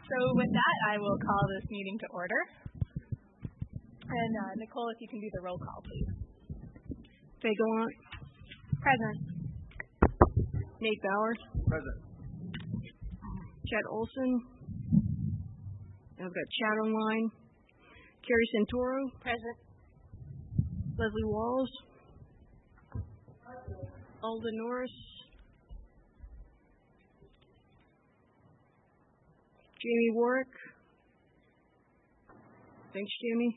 So with that, I will call this meeting to order. And Nicole, if you can do the roll call, please. Fagon. Present. Nate Bowers. Present. Chad Olson. I've got Chad online. Carrie Santoro. Present. Leslie Walls. Alda Norris. Jamie Warwick. Thanks, Jamie.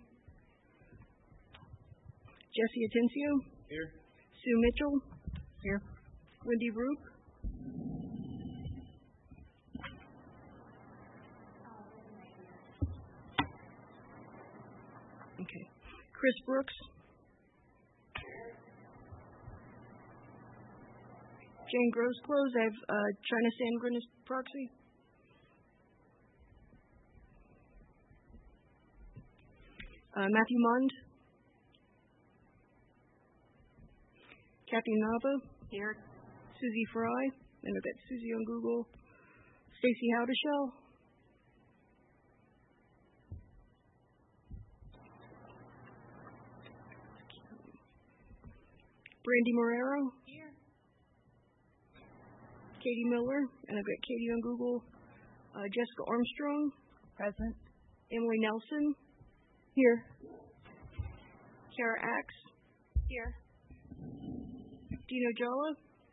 Jesse Atencio. Here. Sue Mitchell. Here. Wendy Roop. Okay. Chris Brooks. Jane Grosclose. I have China Sandgren as proxy. Matthew Mund. Kathy Nava. Here. Susie Fry. And I've got Susie on Google. Stacy Howdeshell. Brandy Morero. Here. Katie Miller. And I've got Katie on Google. Jessica Armstrong. Present. Emily Nelson. Here. Kara Axe. Here. Dino Jalla.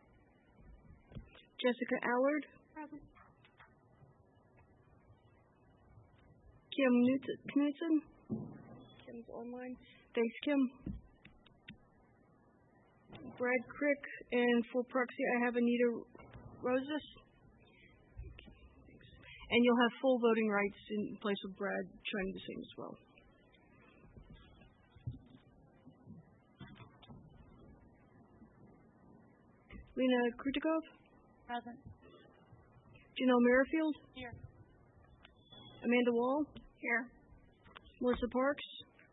Jessica Allard. Present. Kim Knudsen. Kim's online. Thanks, Kim. Brad Crick, and for proxy I have Anita Rosas. And you'll have full voting rights in place of Brad trying the same as well. Lena Krutikov. Present. Janelle Merrifield. Here. Amanda Wall. Here. Melissa Parks.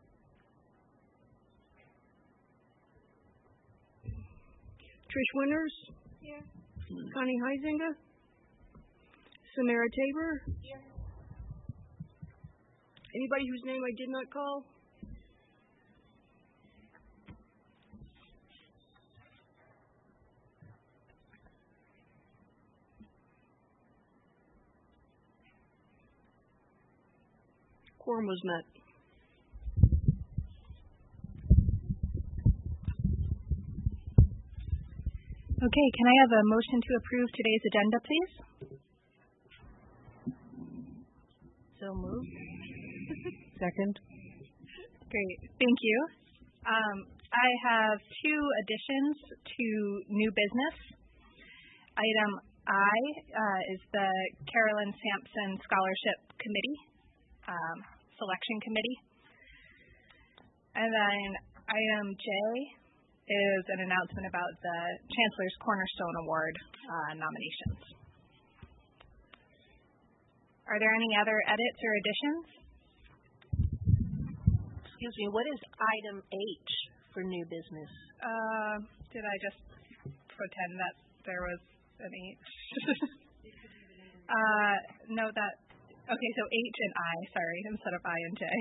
Trish Winters. Here. Connie Heisinger. Samara Tabor. Here. Anybody whose name I did not call? Quorum was met. Okay, can I have a motion to approve today's agenda, please? So moved. Second. Great, thank you. I have two additions to new business. Item I is the Carolyn Sampson Scholarship Committee, Selection Committee. And then item J is an announcement about the Chancellor's Cornerstone Award nominations. Are there any other edits or additions? Excuse me, what is item H for new business? Did I just pretend that there was an H? No, that, okay, so H and I, sorry, instead of I and J.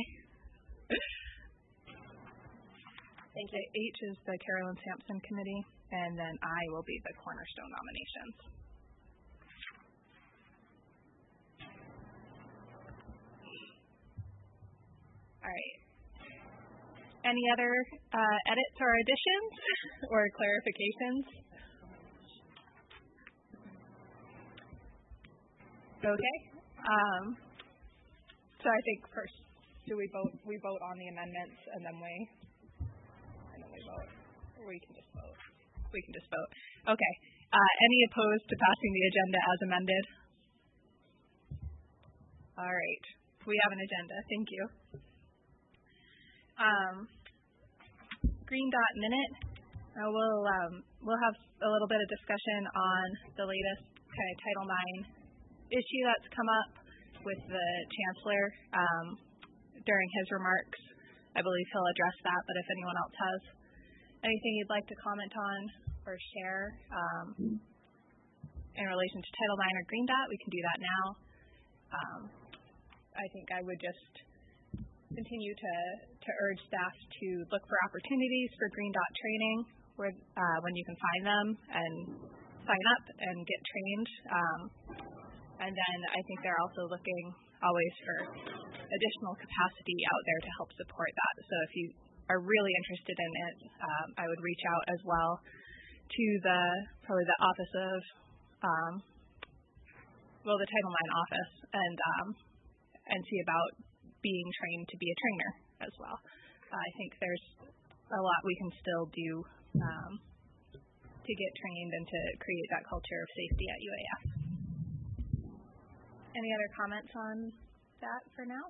Thank you. H is the Carolyn Sampson Committee, and then I will be the Cornerstone nominations. All right. Any other edits or additions or clarifications? Okay. So I think first, do we vote? We vote on the amendments, and then we vote. Or we can just vote. We can just vote. Okay. Any opposed to passing the agenda as amended? All right. We have an agenda. Thank you. Green Dot Minute. We'll have a little bit of discussion on the latest kind of Title IX issue that's come up with the Chancellor during his remarks. I believe he'll address that, but if anyone else has anything you'd like to comment on or share in relation to Title IX or Green Dot, we can do that now. I think I would just continue to urge staff to look for opportunities for Green Dot training where when you can find them and sign up and get trained. And then I think they're also looking always for additional capacity out there to help support that. So if you are really interested in it, I would reach out as well to probably the office of, the Title IX office and see about being trained to be a trainer as well. I think there's a lot we can still do to get trained and to create that culture of safety at UAF. Any other comments on that for now?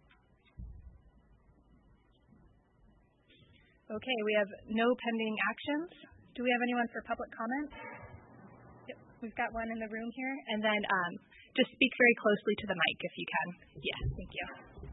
Okay, we have no pending actions. Do we have anyone for public comment? Yep, we've got one in the room here. And then just speak very closely to the mic if you can. Yeah, thank you.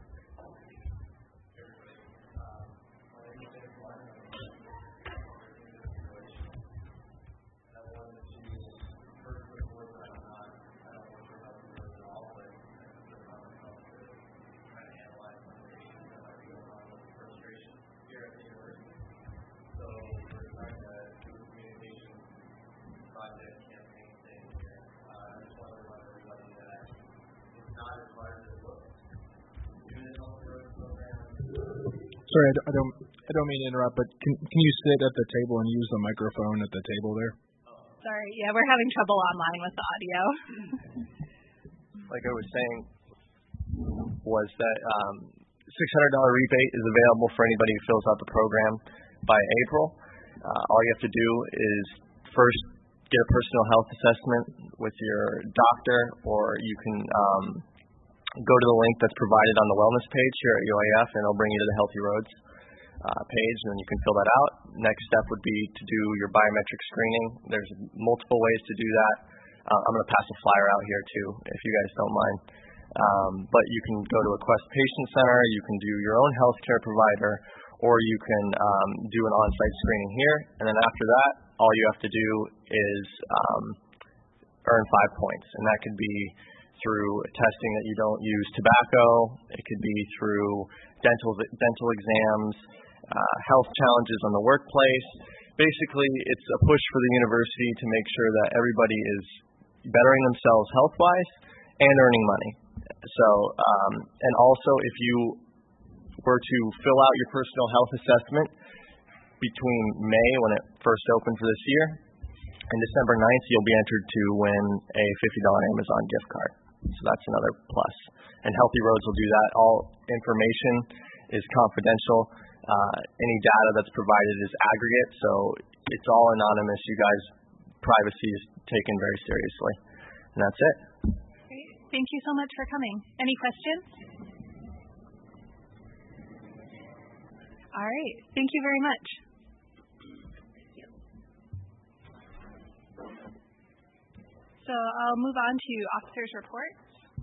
Sorry, I don't mean to interrupt, but can you sit at the table and use the microphone at the table there? Sorry, yeah, we're having trouble online with the audio. Like I was saying, was that $600 rebate is available for anybody who fills out the program by April. All you have to do is first get a personal health assessment with your doctor, or you can go to the link that's provided on the wellness page here at UAF, and it'll bring you to the Healthy Roads page, and then you can fill that out. Next step would be to do your biometric screening. There's multiple ways to do that. I'm going to pass a flyer out here too, if you guys don't mind. But you can go to a Quest Patient Center, you can do your own healthcare provider, or you can do an on-site screening here. And then after that, all you have to do is earn 5 points, and that could be through testing that you don't use tobacco. It could be through dental exams, health challenges on the workplace. Basically, it's a push for the university to make sure that everybody is bettering themselves health-wise and earning money. So, and also if you were to fill out your personal health assessment between May, when it first opened for this year, and December 9th, you'll be entered to win a $50 Amazon gift card. So that's another plus. And Healthy Roads will do that. All information is confidential. Any data that's provided is aggregate, so it's all anonymous. You guys' privacy is taken very seriously. And that's it. Great. Thank you so much for coming. Any questions? All right. Thank you very much. So I'll move on to officers' reports.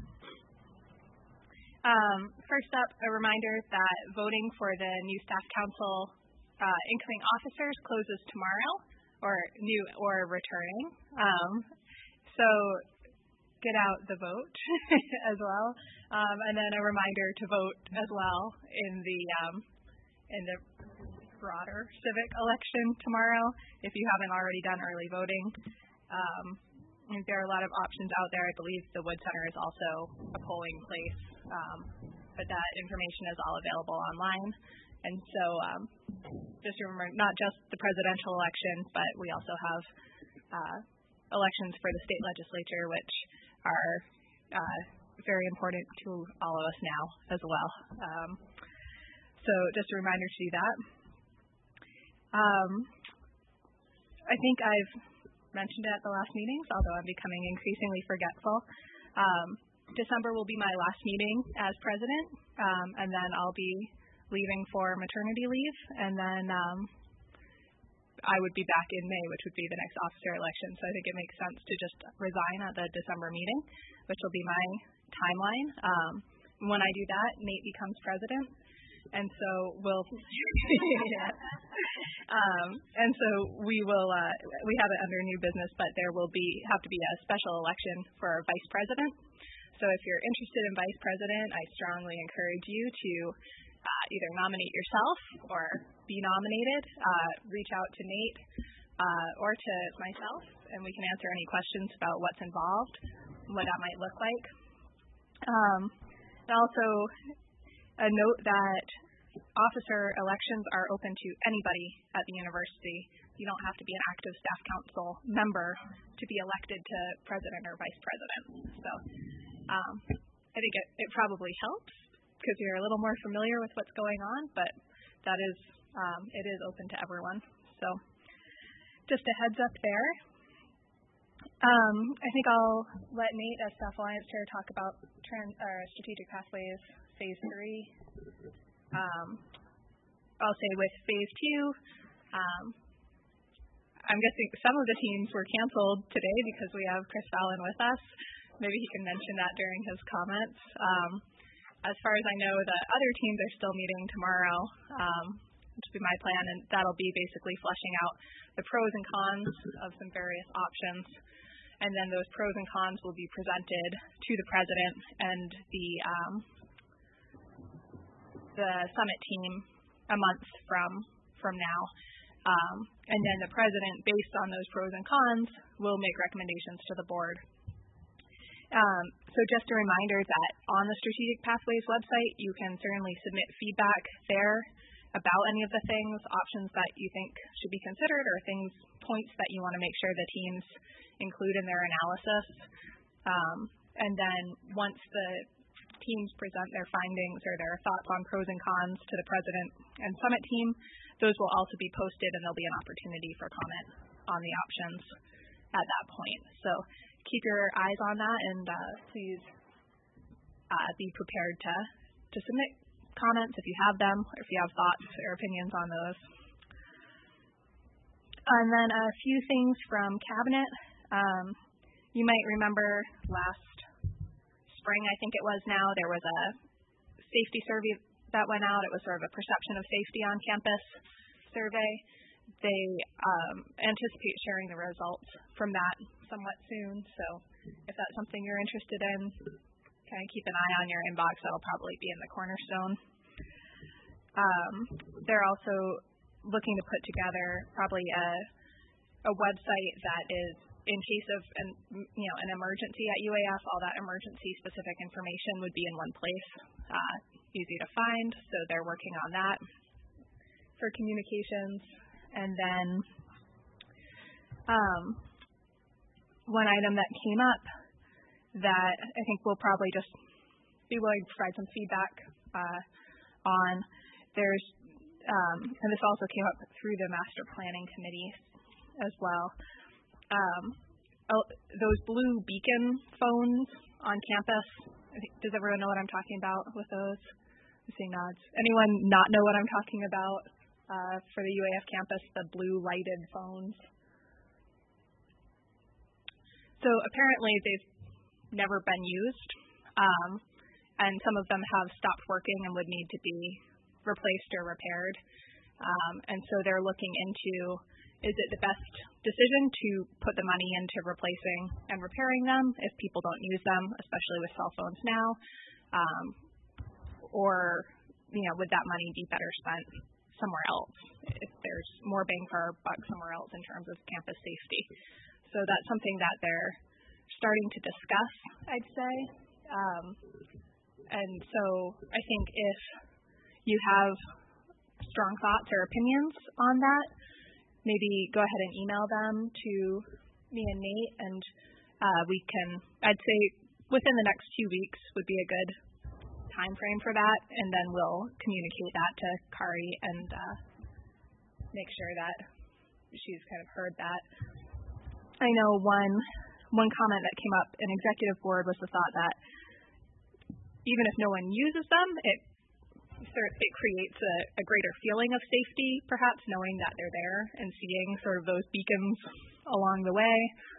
First up, a reminder that voting for the new staff council incoming officers closes tomorrow, or returning. So get out the vote as well, and then a reminder to vote as well in the broader civic election tomorrow if you haven't already done early voting. There are a lot of options out there. I believe the Wood Center is also a polling place, but that information is all available online. And so just remember, not just the presidential election, but we also have elections for the state legislature, which are very important to all of us now as well. So just a reminder to do that. I think I've mentioned it at the last meetings, although I'm becoming increasingly forgetful. December will be my last meeting as president, and then I'll be leaving for maternity leave, and then I would be back in May, which would be the next officer election. So I think it makes sense to just resign at the December meeting, which will be my timeline. When I do that, Nate becomes president, and so we'll and so we will we have it under new business, but there will have to be a special election for our vice president. So if you're interested in vice president, I strongly encourage you to either nominate yourself or be nominated. Reach out to Nate or to myself, and we can answer any questions about what's involved and what that might look like. And also a note that officer elections are open to anybody at the university. You don't have to be an active staff council member to be elected to president or vice president. So I think it probably helps because you're a little more familiar with what's going on, but that is it is open to everyone. So just a heads up there. I think I'll let Nate as Staff Alliance Chair talk about Strategic Pathways Phase 3. I'll say with Phase 2, I'm guessing some of the teams were canceled today because we have Chris Fallon with us. Maybe he can mention that during his comments. As far as I know, the other teams are still meeting tomorrow, which will be my plan, and that'll be basically fleshing out the pros and cons of some various options. And then those pros and cons will be presented to the president and the summit team a month from now. And then the president, based on those pros and cons, will make recommendations to the board. So just a reminder that on the Strategic Pathways website, you can certainly submit feedback there about any of the things, options that you think should be considered, or points that you want to make sure the teams include in their analysis. And then once the teams present their findings or their thoughts on pros and cons to the president and summit team, those will also be posted, and there'll be an opportunity for comment on the options at that point. So keep your eyes on that, and please be prepared to submit comments if you have them, or if you have thoughts or opinions on those. And then a few things from Cabinet. You might remember last spring, I think it was now, there was a safety survey that went out. It was sort of a perception of safety on campus survey. They anticipate sharing the results from that somewhat soon. So if that's something you're interested in, kind of keep an eye on your inbox. That'll probably be in the Cornerstone. They're also looking to put together probably a website that is, in case of an emergency at UAF, all that emergency specific information would be in one place, easy to find. So they're working on that for communications. And then one item that came up that I think we'll probably just be willing to provide some feedback on. There's and this also came up through the master planning committee as well. Those blue beacon phones on campus. Does everyone know what I'm talking about with those? I'm seeing nods. Anyone not know what I'm talking about for the UAF campus? The blue lighted phones. So apparently they've never been used, and some of them have stopped working and would need to be replaced or repaired. And so they're looking into, is it the best decision to put the money into replacing and repairing them if people don't use them, especially with cell phones now? Or, would that money be better spent somewhere else if there's more bang for our buck somewhere else in terms of campus safety? So that's something that they're starting to discuss, I'd say. And so I think if you have strong thoughts or opinions on that, maybe go ahead and email them to me and Nate, and we can, I'd say within the next 2 weeks would be a good time frame for that, and then we'll communicate that to Kari and make sure that she's kind of heard that. I know one comment that came up in executive board was the thought that even if no one uses them, it creates a greater feeling of safety, perhaps, knowing that they're there and seeing sort of those beacons along the way.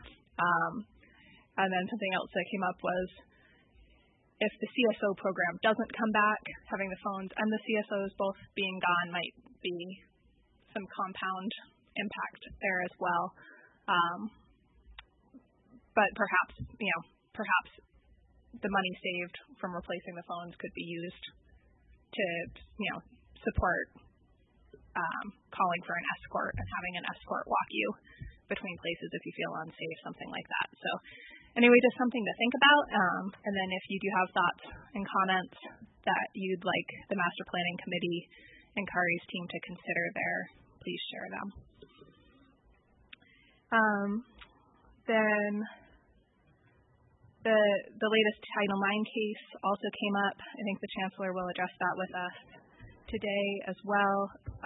And then something else that came up was if the CSO program doesn't come back, having the phones and the CSOs both being gone might be some compound impact there as well. But perhaps the money saved from replacing the phones could be used to, support calling for an escort and having an escort walk you between places if you feel unsafe, something like that. So anyway, just something to think about. And then if you do have thoughts and comments that you'd like the Master Planning Committee and Kari's team to consider there, please share them. Then the latest Title IX case also came up. I think the Chancellor will address that with us today as well.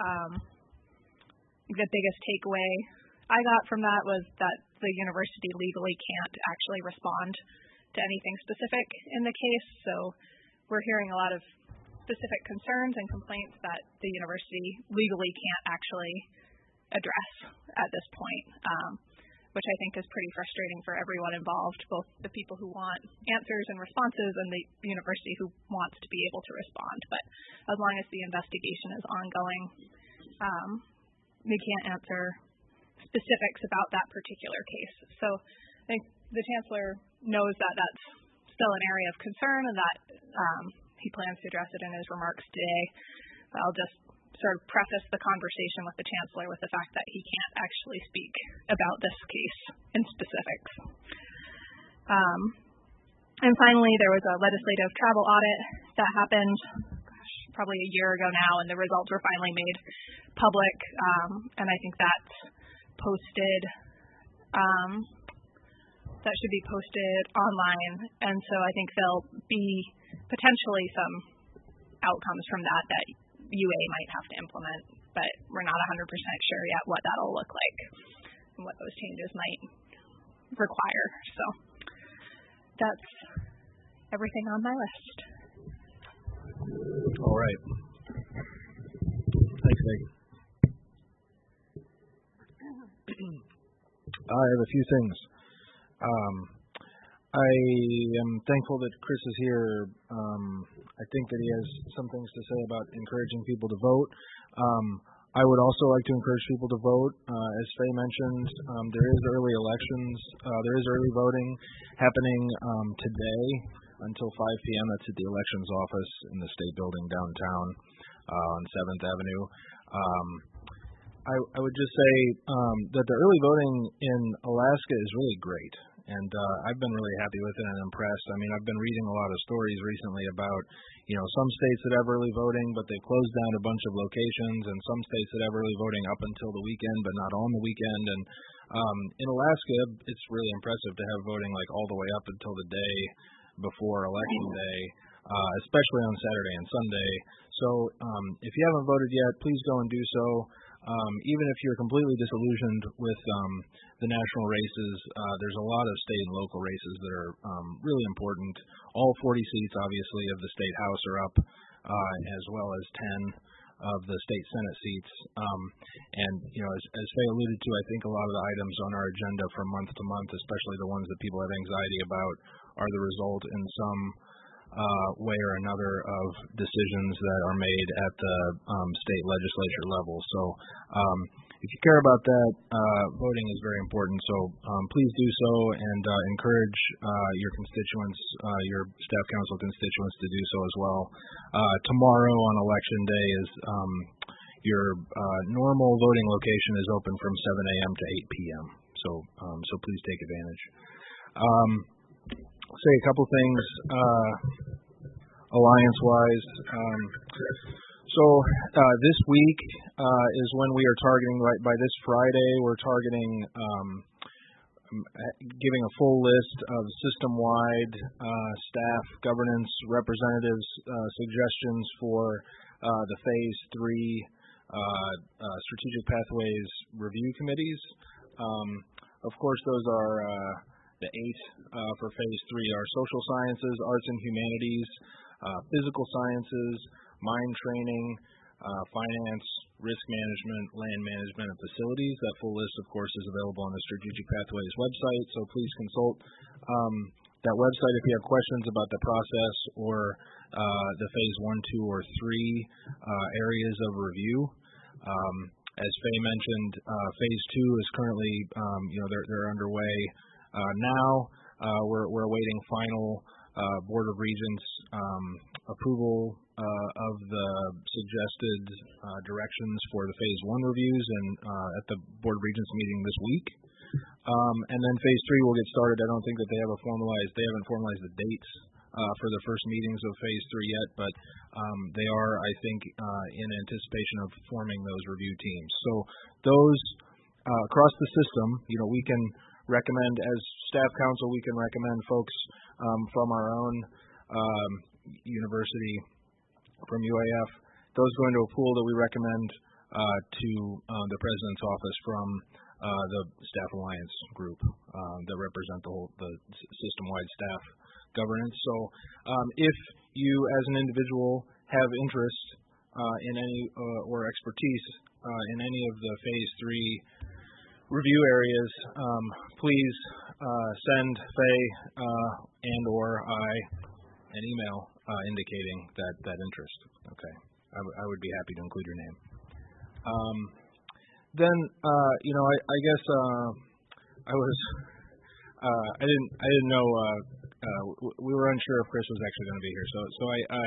The biggest takeaway I got from that was that the university legally can't actually respond to anything specific in the case. So we're hearing a lot of specific concerns and complaints that the university legally can't actually address at this point, which I think is pretty frustrating for everyone involved, both the people who want answers and responses and the university who wants to be able to respond. But as long as the investigation is ongoing, we can't answer specifics about that particular case. So I think the Chancellor knows that that's still an area of concern and that he plans to address it in his remarks today. But I'll just sort of preface the conversation with the Chancellor with the fact that he can't actually speak about this case in specifics. And finally, there was a legislative travel audit that happened probably a year ago now, and the results were finally made public. And I think that's posted, that should be posted online. And so I think there'll be potentially some outcomes from that UA might have to implement, but we're not 100% sure yet what that'll look like and what those changes might require. So that's everything on my list. All right. Thanks, Megan. I have a few things. I am thankful that Chris is here. I think that he has some things to say about encouraging people to vote. I would also like to encourage people to vote. As Faye mentioned, there is early elections. There is early voting happening today until 5 p.m. That's at the elections office in the State Building downtown on 7th Avenue. I would just say that the early voting in Alaska is really great. And I've been really happy with it and impressed. I mean, I've been reading a lot of stories recently about, some states that have early voting, but they closed down a bunch of locations, and some states that have early voting up until the weekend, but not on the weekend. And in Alaska, it's really impressive to have voting like all the way up until the day before Election Day, especially on Saturday and Sunday. So if you haven't voted yet, please go and do so. Even if you're completely disillusioned with the national races, there's a lot of state and local races that are really important. All 40 seats, obviously, of the state house are up, as well as 10 of the state Senate seats. And, as Faye alluded to, I think a lot of the items on our agenda from month to month, especially the ones that people have anxiety about, are the result in some way or another of decisions that are made at the state legislature level. So if you care about that, voting is very important. So please do so and encourage your constituents, your staff council constituents to do so as well. Tomorrow on Election Day is your normal voting location is open from 7 a.m. to 8 p.m. So please take advantage. Say a couple things alliance-wise. So this week is when we are targeting, right by this Friday, we're targeting giving a full list of system-wide staff governance representatives suggestions for the Phase 3 Strategic Pathways Review Committees. Of course, those are the 8 for Phase 3 are social sciences, arts and humanities, physical sciences, mine training, finance, risk management, land management, and facilities. That full list, of course, is available on the Strategic Pathways website, so please consult that website if you have questions about the process or the Phase 1, 2, or 3 areas of review. As Faye mentioned, Phase 2 is currently, they're underway now. We're awaiting final Board of Regents approval of the suggested directions for the Phase 1 reviews and at the Board of Regents meeting this week. And then Phase 3 will get started. I don't think that they haven't formalized the dates for the first meetings of Phase 3 yet, but they are, I think, in anticipation of forming those review teams. So those across the system, we can recommend, as staff council, we can recommend folks from our own university, from UAF. Those go into a pool that we recommend to the president's office from the Staff Alliance group that represent the system-wide staff governance. So if you, as an individual, have interest in any or expertise in any of the Phase 3 review areas, please send Faye and or I an email indicating that interest. Okay, I would be happy to include your name. Then I guess I didn't know we were unsure if Chris was actually going to be here, so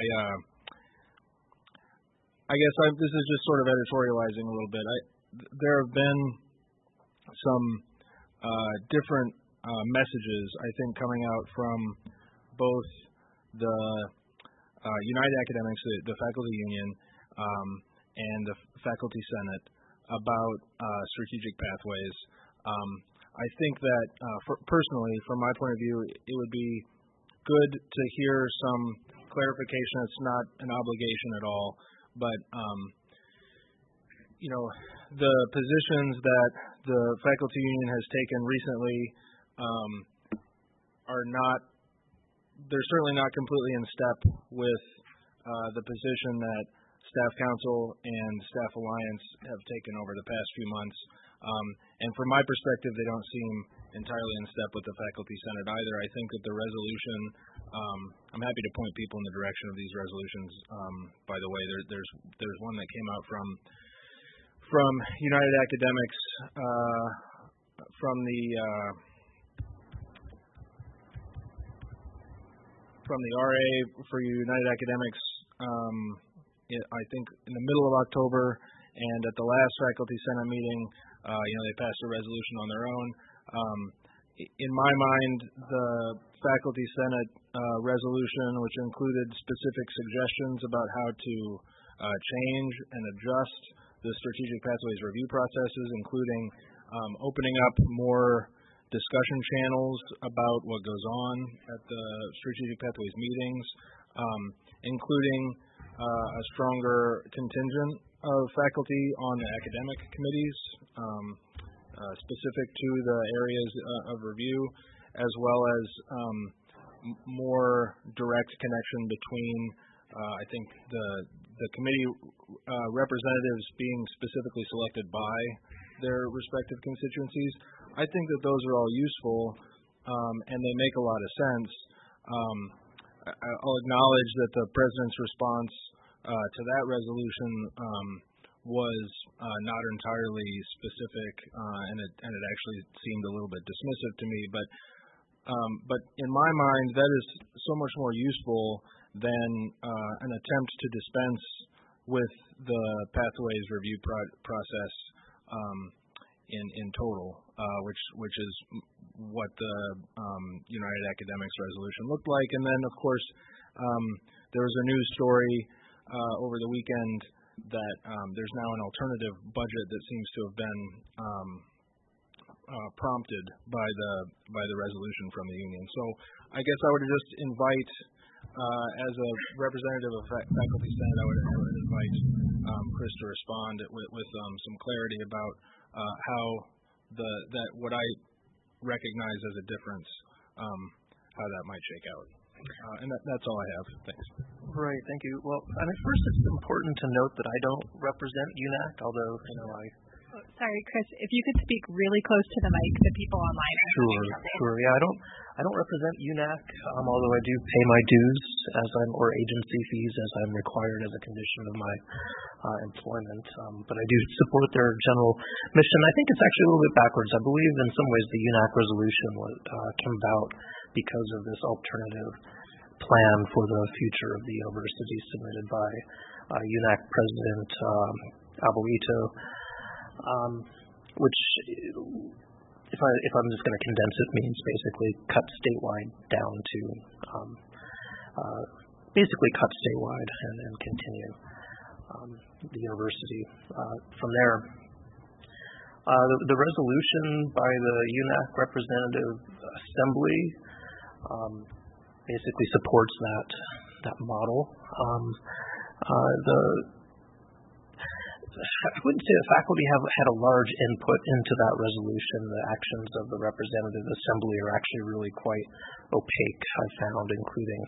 I guess this is just sort of editorializing a little bit. There have been some different messages, I think, coming out from both the United Academics, the faculty union, and the faculty senate about strategic pathways. I think that personally, from my point of view, it would be good to hear some clarification. It's not an obligation at all, but the positions that the faculty union has taken recently they're certainly not completely in step with the position that Staff Council and Staff Alliance have taken over the past few months. And from my perspective, they don't seem entirely in step with the Faculty Senate either. I think that the resolution, I'm happy to point people in the direction of these resolutions. By the way, there's one that came out from United Academics, from the RA for United Academics, I think in the middle of October, and at the last Faculty Senate meeting, they passed a resolution on their own. In my mind, the Faculty Senate resolution, which included specific suggestions about how to change and adjust the strategic pathways review processes, including opening up more discussion channels about what goes on at the strategic pathways meetings, including a stronger contingent of faculty on the academic committees, specific to the areas of review, as well as more direct connection between, I think, the committee representatives being specifically selected by their respective constituencies. I think that those are all useful, and they make a lot of sense. I'll acknowledge that the president's response to that resolution was not entirely specific, and it actually seemed a little bit dismissive to me. But in my mind, that is so much more useful than an attempt to dispense with the pathways review process in total, which is what the United Academics resolution looked like. And then, of course, there was a news story over the weekend that there's now an alternative budget that seems to have been prompted by the resolution from the union. So I guess I would just invite, as a representative of Faculty Senate, I would invite Chris to respond with some clarity about how that what I recognize as a difference, how that might shake out. And that's all I have. Thanks. Right. Thank you. Well, first it's important to note that I don't represent UNAC, although I. Sorry, Chris. If you could speak really close to the mic, the people online are Sure. Yeah, I don't represent UNAC, although I do pay my dues or agency fees as I'm required as a condition of my employment. But I do support their general mission. I think it's actually a little bit backwards. I believe in some ways the UNAC resolution came about because of this alternative plan for the future of the university submitted by UNAC President Abuito, which, if I'm just going to condense it, means basically cut statewide down to basically cut statewide and continue the university from there. The resolution by the UNAC Representative Assembly basically supports that model. I wouldn't say the faculty have had a large input into that resolution. The actions of the Representative Assembly are actually really quite opaque, I've found, including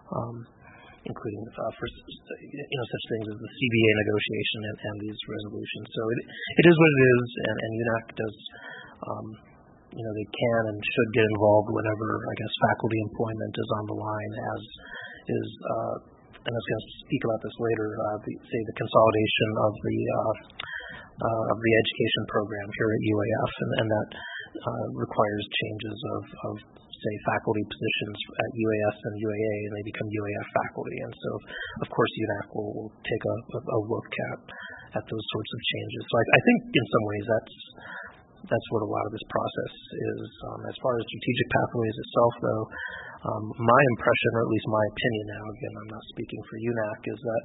for such things as the CBA negotiation and these resolutions. So it is what it is, and UNAC does, they can and should get involved whenever, I guess, faculty employment is on the line, as is, and I was going to speak about this later, the consolidation of the education program here at UAF, and that requires changes of say faculty positions at UAS and UAA, and they become UAF faculty. And so, of course, UNAC will take a look at those sorts of changes. So I think in some ways that's what a lot of this process is. As far as strategic pathways itself, though, my impression, or at least my opinion now, again, I'm not speaking for UNAC, is that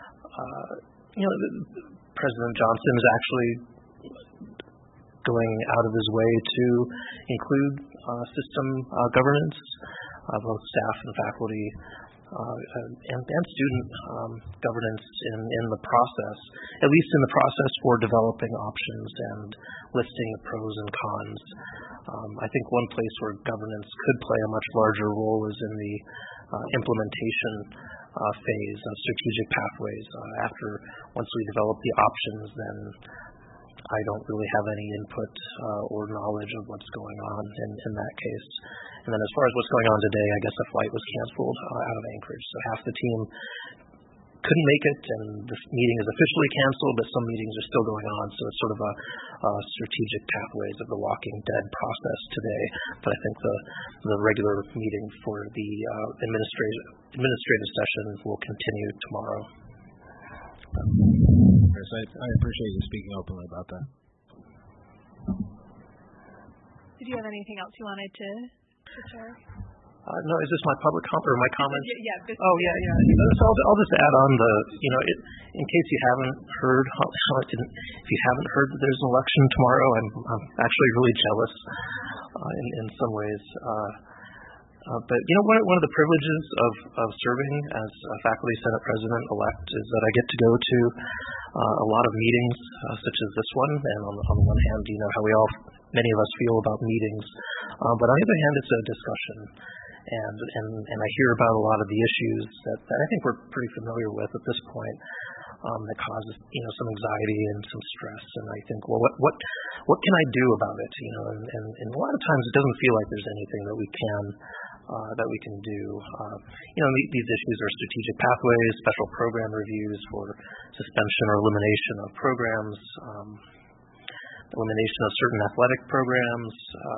President Johnson is actually going out of his way to include system governance, both staff and faculty, and student governance in the process, at least in the process for developing options and listing the pros and cons. I think one place where governance could play a much larger role is in the implementation phase of strategic pathways. Once we develop the options, then I don't really have any input or knowledge of what's going on in that case. And then as far as what's going on today, I guess a flight was canceled out of Anchorage. So half the team couldn't make it, and this meeting is officially canceled, but some meetings are still going on. So it's sort of a strategic pathways of the Walking Dead process today. But I think the regular meeting for the administrative session will continue tomorrow. Chris, I appreciate you speaking openly about that. Did you have anything else you wanted to share? No, is this my public or my comments? Yeah. Oh, yeah. So I'll just add on in case you haven't heard, if you haven't heard that there's an election tomorrow, I'm actually really jealous in some ways. But one of the privileges of serving as a faculty senate president-elect is that I get to go to a lot of meetings such as this one. And on the one hand, many of us feel about meetings, but on the other hand, it's a discussion. And I hear about a lot of the issues that I think we're pretty familiar with at this point, that causes some anxiety and some stress. And I think, well, what can I do about it? And a lot of times it doesn't feel like there's anything that we can do. These issues are strategic pathways, special program reviews for suspension or elimination of programs, elimination of certain athletic programs.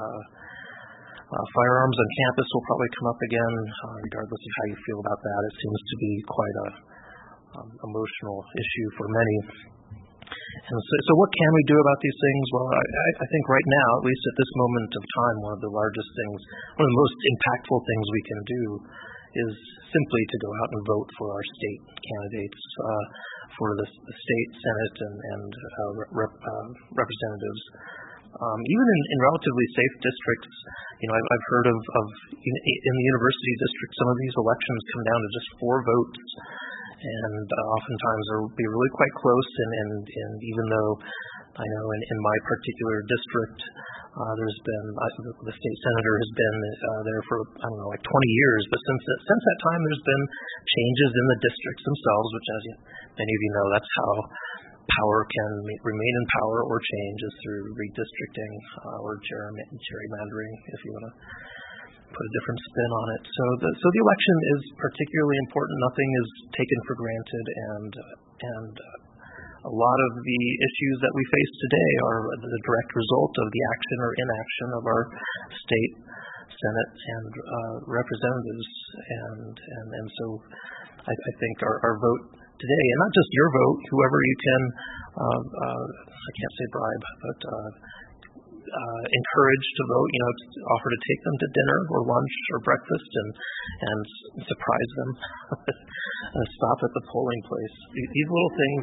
Firearms on campus will probably come up again, regardless of how you feel about that. It seems to be quite a emotional issue for many. And so what can we do about these things? Well, I think right now, at least at this moment of time, one of the most impactful things we can do is simply to go out and vote for our state candidates for the state senate and representatives. Even in relatively safe districts, I've heard of in the university district, some of these elections come down to just 4 votes, and oftentimes they'll be really quite close. And even though I know in my particular district, there's been the state senator has been there for 20 years, but since that time, there's been changes in the districts themselves, which, as many of you know, that's how power can remain in power or change, is through redistricting or gerrymandering, if you want to put a different spin on it. So the election is particularly important. Nothing is taken for granted, and a lot of the issues that we face today are the direct result of the action or inaction of our state Senate and representatives, and so I think our vote today, and not just your vote, whoever you can, I can't say bribe, but encourage to vote, offer to take them to dinner or lunch or breakfast and surprise them, stop at the polling place. These little things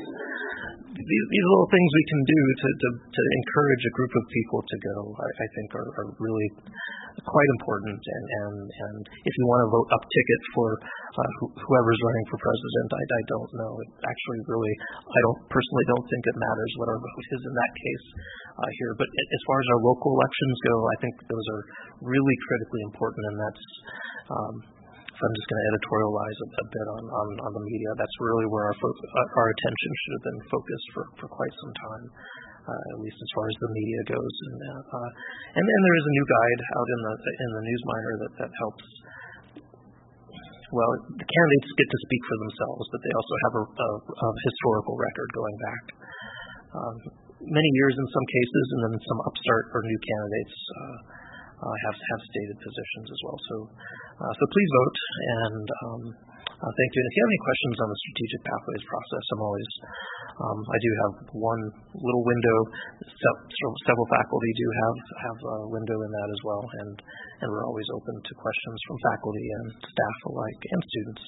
we can do to encourage a group of people to go, I think are really quite important. And if you want to vote up ticket for whoever's running for president, I don't know. It actually really, I personally don't think it matters what our vote is in that case here. But as far as our local elections go, I think those are really critically important, and that's. So I'm just going to editorialize a bit on the media. That's really where our attention should have been focused for quite some time, at least as far as the media goes. And then there is a new guide out in the Newsminer that helps. Well, the candidates get to speak for themselves, but they also have a historical record going back many years in some cases, and then some upstart or new candidates have stated positions as well. So please vote, and thank you. And if you have any questions on the Strategic Pathways process, I do have one little window. Several faculty do have a window in that as well, and we're always open to questions from faculty and staff alike and students.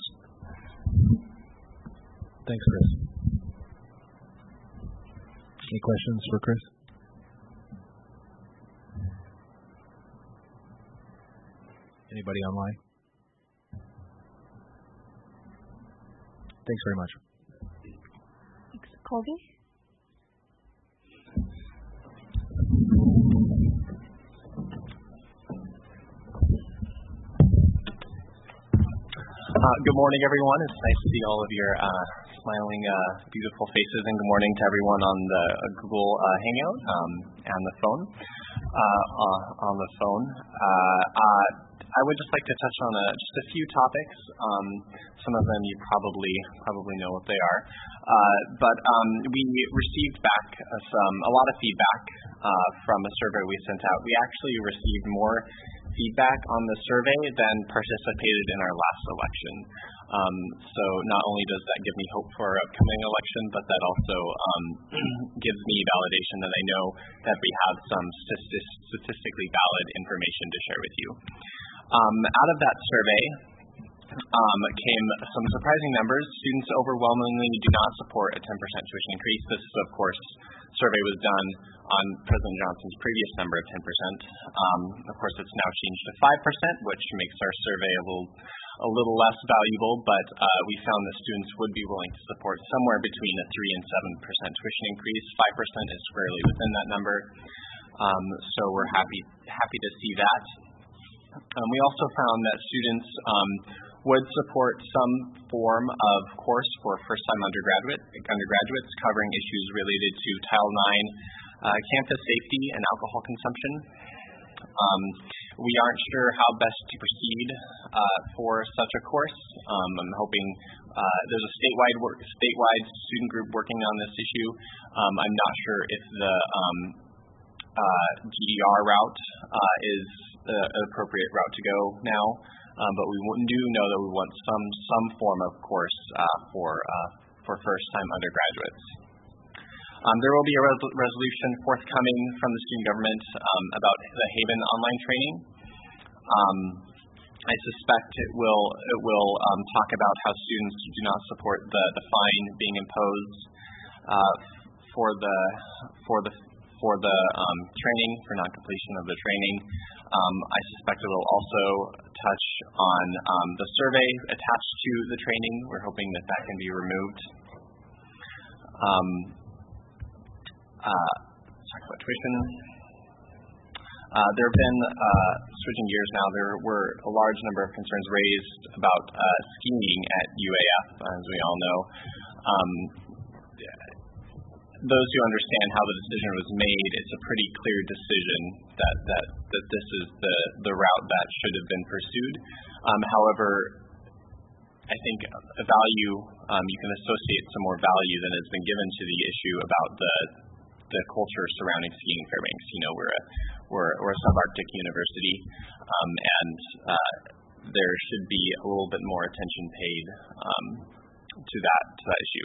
Thanks, Chris. Any questions for Chris? Anybody online? Thanks very much. Thanks. Colby? Good morning, everyone. It's nice to see all of your smiling, beautiful faces, and good morning to everyone on the Google Hangout and the phone. I would just like to touch on just a few topics. Some of them you probably know what they are. But we received back a lot of feedback from a survey we sent out. We actually received more feedback on the survey than participated in our last election. So not only does that give me hope for our upcoming election, but that also gives me validation that I know that we have some statistically valid information to share with you. Out of that survey came some surprising numbers. Students overwhelmingly do not support a 10% tuition increase. This is, of course, survey was done on President Johnson's previous number of 10%. Of course, it's now changed to 5%, which makes our survey a little less valuable, but we found that students would be willing to support somewhere between a 3 and 7% tuition increase. 5% is squarely within that number, so we're happy to see that. We also found that students would support some form of course for first-time undergraduates covering issues related to Title IX, campus safety, and alcohol consumption. We aren't sure how best to proceed for such a course. I'm hoping there's a statewide student group working on this issue. I'm not sure if the GER route is the appropriate route to go now, but we do know that we want some form of course for first-time undergraduates. There will be a resolution forthcoming from the student government about the Haven online training. I suspect it will talk about how students do not support the fine being imposed for the training, for non-completion of the training. I suspect it will also touch on the survey attached to the training. We're hoping that can be removed. Talk about tuition. There have been, switching gears now, there were a large number of concerns raised about skiing at UAF, as we all know. Those who understand how the decision was made, it's a pretty clear decision that this is the route that should have been pursued. However, I think a value, you can associate some more value than has been given to the issue about the culture surrounding skiing in Fairbanks. We're a subarctic university, and there should be a little bit more attention paid to that issue.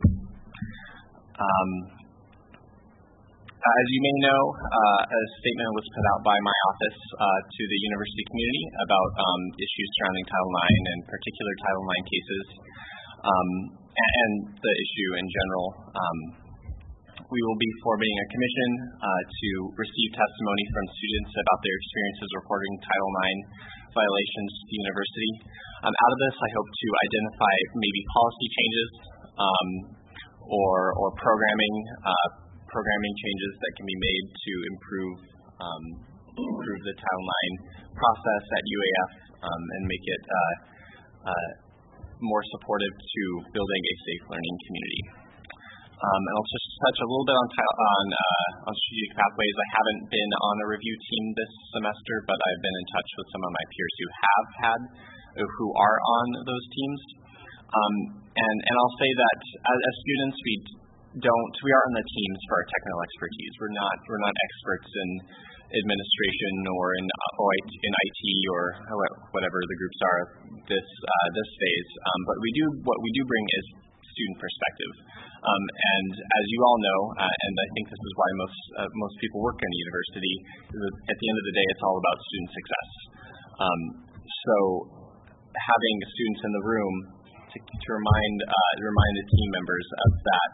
As you may know, a statement was put out by my office to the university community about issues surrounding Title IX and particular Title IX cases, and the issue in general. We will be forming a commission to receive testimony from students about their experiences reporting Title IX violations to the university. Out of this, I hope to identify maybe policy changes or programming changes that can be made to improve the Title IX process at UAF and make it more supportive to building a safe learning community. And I'll just touch a little bit on strategic pathways. I haven't been on a review team this semester, but I've been in touch with some of my peers who are on those teams. And I'll say that as students, we are on the teams for our technical expertise. We're not experts in administration or in IT or whatever the groups are this phase. But what we do bring is student perspective. And as you all know, and I think this is why most people work in a university, at the end of the day, it's all about student success. So having students in the room to remind the team members of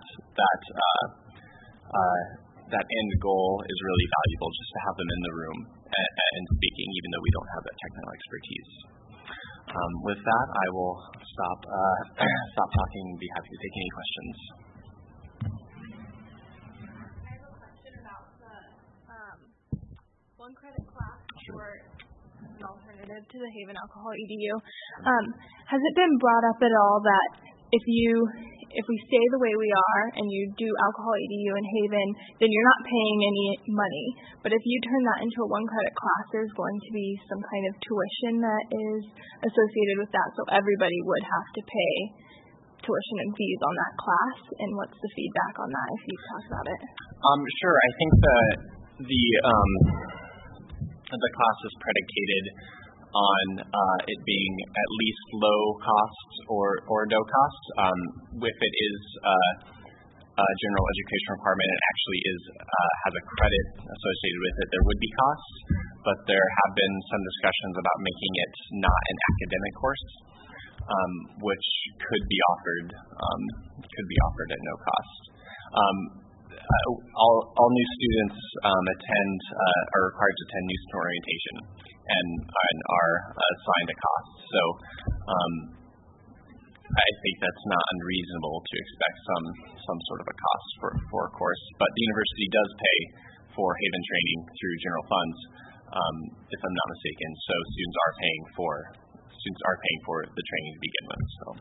that end goal is really valuable, just to have them in the room and speaking, even though we don't have that technical expertise. With that, I will stop talking and be happy to take any questions. I have a question about the one credit class for an alternative to the Haven Alcohol EDU. Has it been brought up at all that if we stay the way we are and you do alcohol EDU in Haven, then you're not paying any money. But if you turn that into a one credit class, there's going to be some kind of tuition that is associated with that. So everybody would have to pay tuition and fees on that class. And what's the feedback on that, if you talk about it? Sure. I think the class is predicated on it being at least low cost or no cost. If it is a general education requirement, it actually has a credit associated with it. There would be costs, but there have been some discussions about making it not an academic course, which could be offered at no cost. All new students are required to attend new student orientation and are assigned a cost. So I think that's not unreasonable to expect some sort of a cost for a course. But the university does pay for Haven training through general funds, if I'm not mistaken. So students are paying for the training to begin with. So.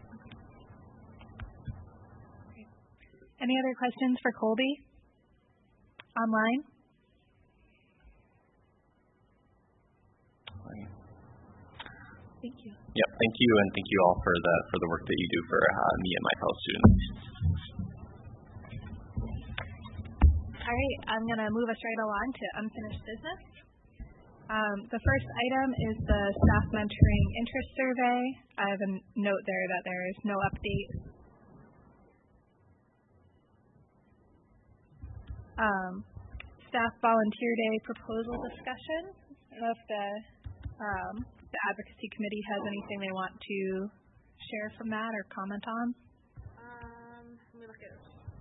Any other questions for Colby? Online? Thank you. Yep, thank you, and thank you all for the work that you do for me and my fellow students. All right, I'm going to move us right along to unfinished business. The first item is the staff mentoring interest survey. I have a note there that there is no update. Staff volunteer day proposal discussion. I don't know if the advocacy committee has anything they want to share from that or comment on. Let me look at it.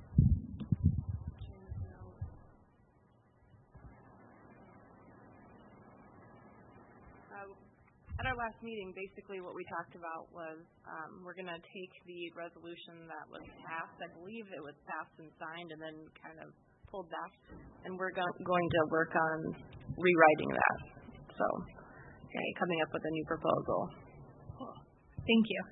At our last meeting, basically what we talked about was we're going to take the resolution that was passed. I believe it was passed and signed and then kind of pulled back, and we're going to work on rewriting that. So, coming up with a new proposal. Cool. Thank you.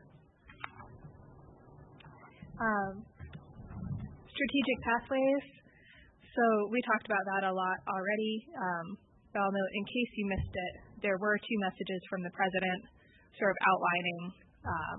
Strategic pathways. So we talked about that a lot already. But I'll note, in case you missed it, there were two messages from the president sort of outlining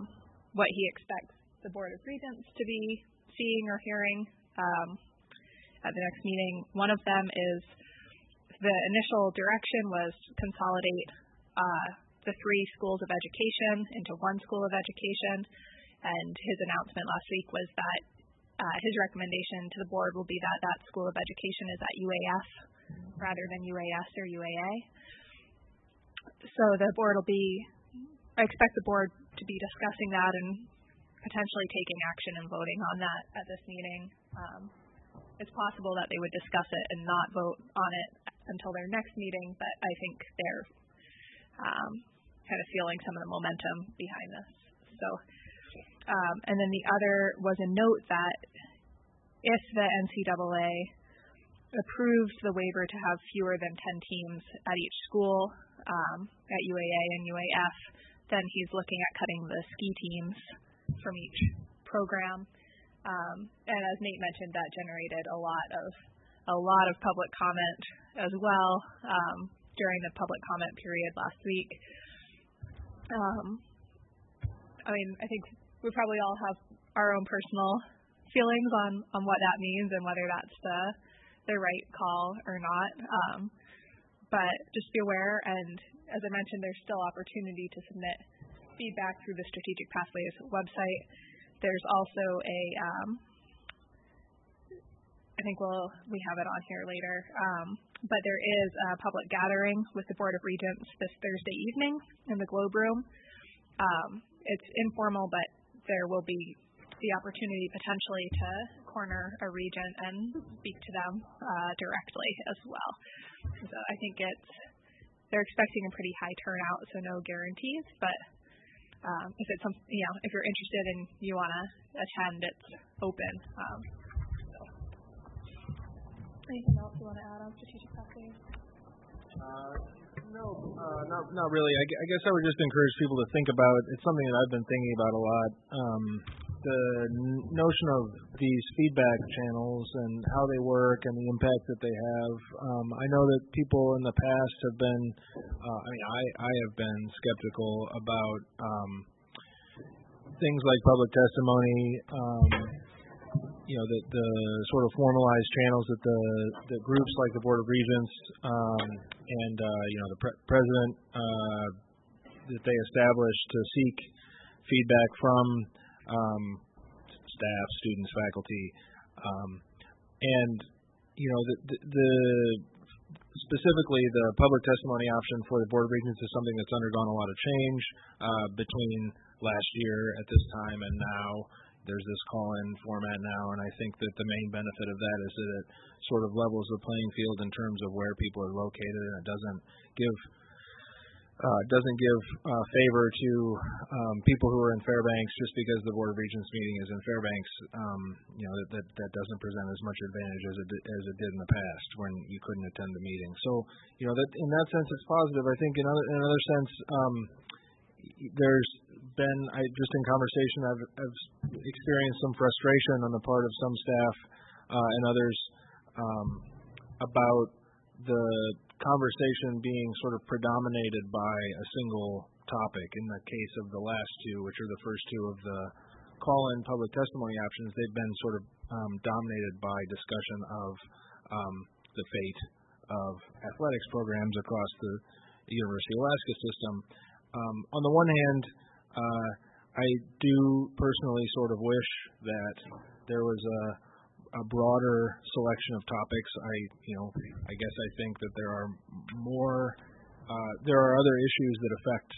what he expects the Board of Regents to be seeing or hearing. at the next meeting. One of them is the initial direction was consolidate the 3 schools of education into 1 school of education, and his announcement last week was that his recommendation to the board will be that that school of education is at UAF rather than UAS or UAA. So the board will be, I expect the board to be discussing that and potentially taking action and voting on that at this meeting. It's possible that they would discuss it and not vote on it until their next meeting, but I think they're kind of feeling some of the momentum behind this. So, and then the other was a note that if the NCAA approves the waiver to have fewer than 10 teams at each school at UAA and UAF, then he's looking at cutting the ski teams from each program. And as Nate mentioned, that generated a lot of public comment as well during the public comment period last week. I mean, I think we probably all have our own personal feelings on what that means and whether that's the right call or not. But just be aware, and as I mentioned, there's still opportunity to submit feedback through the Strategic Pathways website. There's also I think we have it on here later, but there is a public gathering with the Board of Regents this Thursday evening in the Globe Room. It's informal, but there will be the opportunity potentially to corner a regent and speak to them directly as well. So I think they're expecting a pretty high turnout, so no guarantees, but if it's if you're interested and you want to attend, it's open. Anything else you want to add on Strategic Pathways? No, not really. I guess I would just encourage people to think about. It's something that I've been thinking about a lot. The notion of these feedback channels and how they work and the impact that they have. I know that people in the past have been. I have been skeptical about things like public testimony. The sort of formalized channels that the groups like the Board of Regents and the president that they establish to seek feedback from staff, students, faculty, and specifically the public testimony option for the Board of Regents is something that's undergone a lot of change between last year at this time and now. There's this call-in format now, and I think that the main benefit of that is that it sort of levels the playing field in terms of where people are located, and it doesn't give favor to people who are in Fairbanks just because the Board of Regents meeting is in Fairbanks. That doesn't present as much advantage as it did in the past when you couldn't attend the meeting. So that in that sense it's positive. I think in another sense. There's been, just in conversation, I've experienced some frustration on the part of some staff and others about the conversation being sort of predominated by a single topic. In the case of the last two, which are the first two of the call-in public testimony options, they've been sort of dominated by discussion of the fate of athletics programs across the University of Alaska system. On the one hand, I do personally sort of wish that there was a broader selection of topics. I guess I think that there are other issues that affect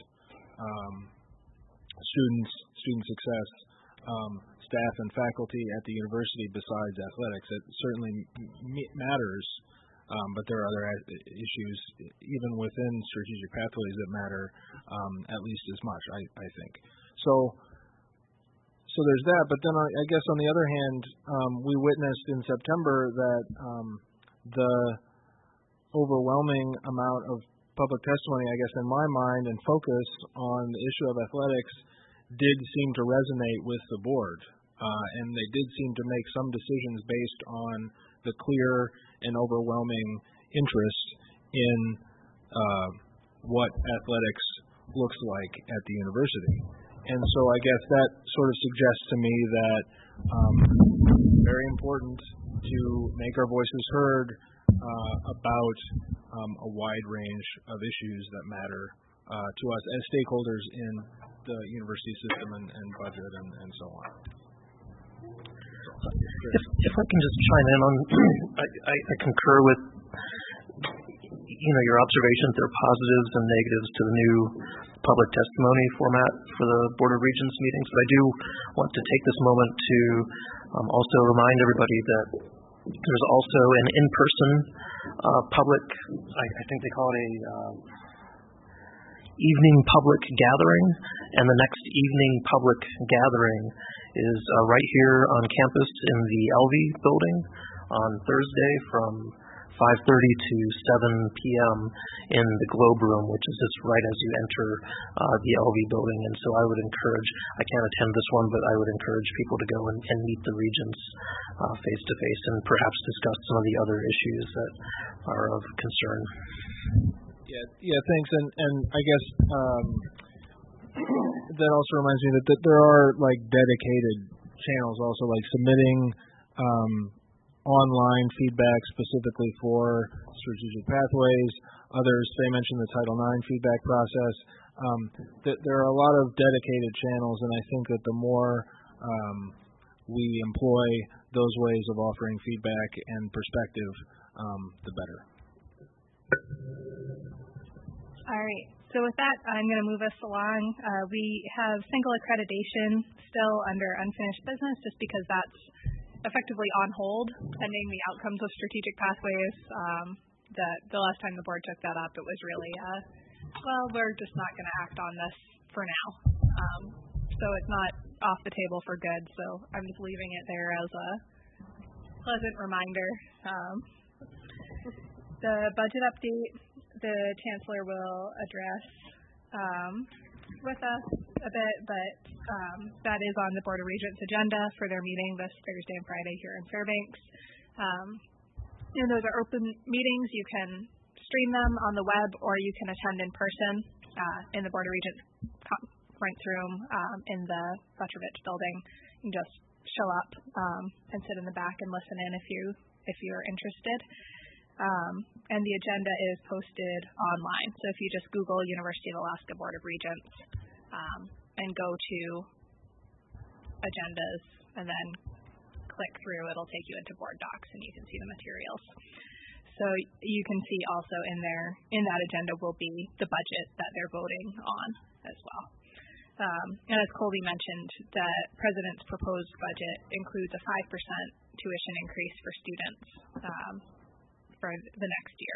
student success, staff and faculty at the university besides athletics. It certainly matters. But there are other issues, even within Strategic Pathways, that matter at least as much, I think. So there's that. But then I guess on the other hand, we witnessed in September that the overwhelming amount of public testimony, I guess in my mind, and focus on the issue of athletics did seem to resonate with the board. And they did seem to make some decisions based on the clear and overwhelming interest in what athletics looks like at the university. And so I guess that sort of suggests to me that very important to make our voices heard about a wide range of issues that matter to us as stakeholders in the university system and budget and so on. If I can just chime in on, I concur with your observations. There are positives and negatives to the new public testimony format for the Board of Regents meetings, but I do want to take this moment to also remind everybody that there's also an in-person public, I think they call it a evening public gathering, and the next evening public gathering is right here on campus in the LV building on Thursday from 5:30 to 7 p.m. in the Globe Room, which is just right as you enter the LV building. And so I would encourage, I can't attend this one, but I would encourage people to go and meet the regents face to face and perhaps discuss some of the other issues that are of concern. Yeah, thanks. And I guess that also reminds me that there are like dedicated channels also, like submitting online feedback specifically for strategic pathways. Others, they mentioned the Title IX feedback process. There are a lot of dedicated channels, and I think that the more we employ those ways of offering feedback and perspective, the better. All right. So with that, I'm going to move us along. We have single accreditation still under unfinished business just because that's effectively on hold pending the outcomes of strategic pathways. The last time the board took that up, it was really, we're just not going to act on this for now. So it's not off the table for good. So I'm just leaving it there as a pleasant reminder. The budget update, the Chancellor will address with us a bit, but that is on the Board of Regents agenda for their meeting this Thursday and Friday here in Fairbanks. Those are open meetings. You can stream them on the web or you can attend in person in the Board of Regents conference room in the Petrovich building. You can just show up and sit in the back and listen in if you're interested. And the agenda is posted online. So if you just Google University of Alaska Board of Regents and go to agendas and then click through, it'll take you into board docs and you can see the materials. So you can see also in that agenda will be the budget that they're voting on as well. And as Colby mentioned, the President's proposed budget includes a 5% tuition increase for students for the next year.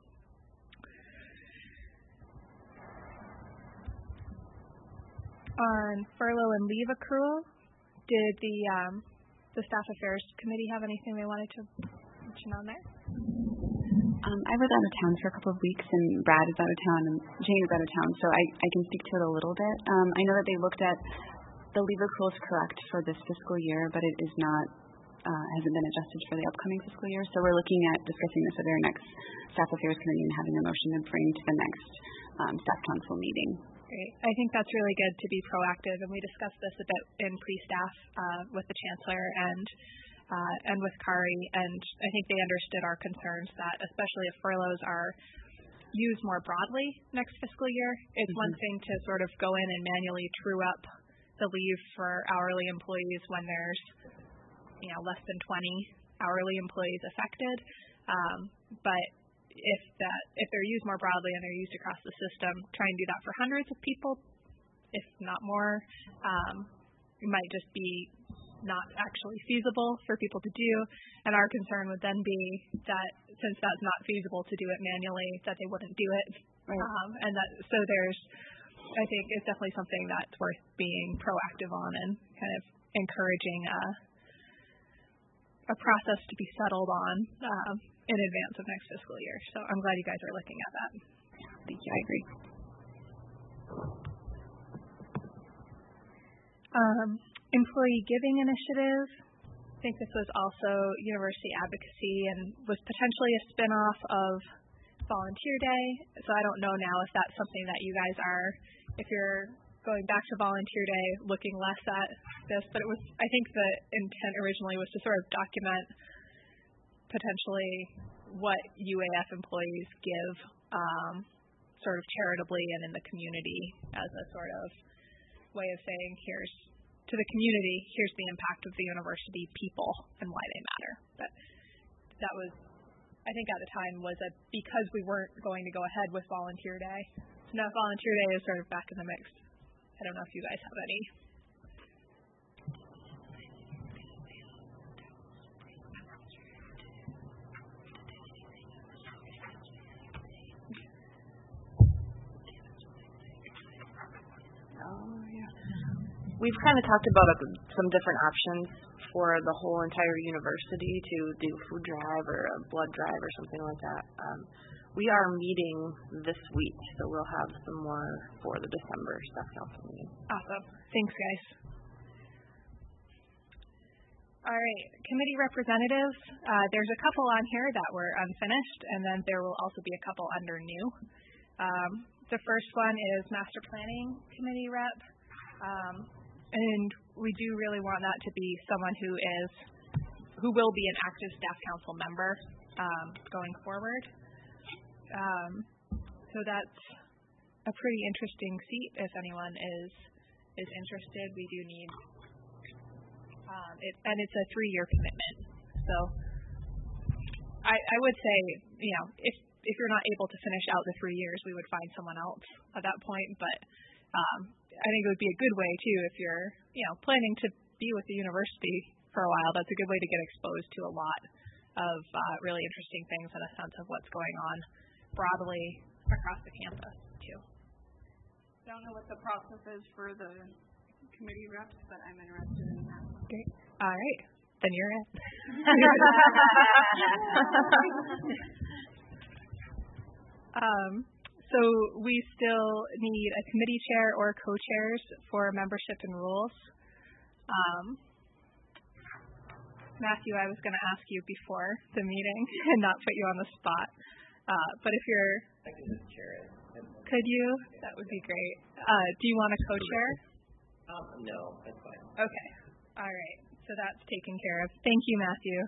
On furlough and leave accrual, did the Staff Affairs Committee have anything they wanted to mention on there? I was out of town for a couple of weeks, and Brad is out of town, and Jane is out of town, so I can speak to it a little bit. I know that they looked at the leave accrual is correct for this fiscal year, but it is not hasn't been adjusted for the upcoming fiscal year. So we're looking at discussing this at our next Staff Affairs Committee and having a motion to bring to the next Staff Council meeting. Great. I think that's really good to be proactive, and we discussed this a bit in pre-staff with the Chancellor and with Kari, and I think they understood our concerns that especially if furloughs are used more broadly next fiscal year, it's one thing to sort of go in and manually true up the leave for hourly employees when there's less than 20 hourly employees affected. But if they're used more broadly and they're used across the system, try and do that for hundreds of people, if not more. It might just be not actually feasible for people to do. And our concern would then be that since that's not feasible to do it manually, that they wouldn't do it. Right. I think it's definitely something that's worth being proactive on and kind of encouraging a process to be settled on in advance of next fiscal year. So I'm glad you guys are looking at that. Thank you. I agree. Employee Giving Initiative. I think this was also university advocacy and was potentially a spinoff of Volunteer Day. So I don't know now if that's something that you guys are, if you're going back to Volunteer Day, looking less at this, but I think the intent originally was to sort of document potentially what UAF employees give sort of charitably and in the community as a sort of way of saying, here's to the community, here's the impact of the university people and why they matter. But that was, I think at the time, was because we weren't going to go ahead with Volunteer Day. So now Volunteer Day is sort of back in the mix. I don't know if you guys have any. We've kind of talked about some different options for the whole entire university to do food drive or a blood drive or something like that. We are meeting this week, so we'll have some more for the December staff council meeting. Awesome. Thanks, guys. All right, committee representatives. There's a couple on here that were unfinished, and then there will also be a couple under new. The first one is Master Planning Committee rep. And we do really want that to be someone who will be an active staff council member going forward. So that's a pretty interesting seat. If anyone is interested, we do need and it's a 3-year commitment. So I would say, if you're not able to finish out the 3 years, we would find someone else at that point. But I think it would be a good way too if you're planning to be with the university for a while. That's a good way to get exposed to a lot of really interesting things and a sense of what's going on broadly across the campus too. I don't know what the process is for the committee reps, but I'm interested in that. Great. All right, then you're in. So we still need a committee chair or co-chairs for membership and rules. Matthew, I was going to ask you before the meeting and not put you on the spot. But if you're... I can just chair it. Could you? That would be great. Do you want a co-chair? No, that's fine. Okay. All right. So that's taken care of. Thank you, Matthew.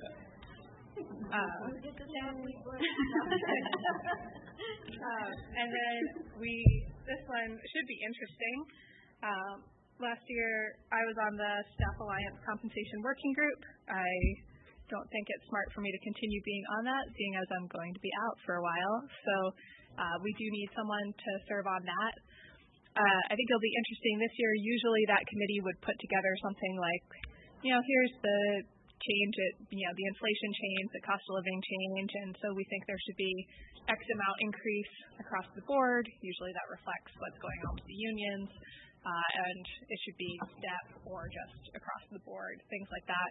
And then this one should be interesting. Last year, I was on the Staff Alliance Compensation Working Group. I don't think it's smart for me to continue being on that, seeing as I'm going to be out for a while. So we do need someone to serve on that. I think it'll be interesting this year. Usually that committee would put together something like, here's the change at, the inflation change, the cost of living change, and so we think there should be X amount increase across the board. Usually that reflects what's going on with the unions, and it should be step or just across the board, things like that.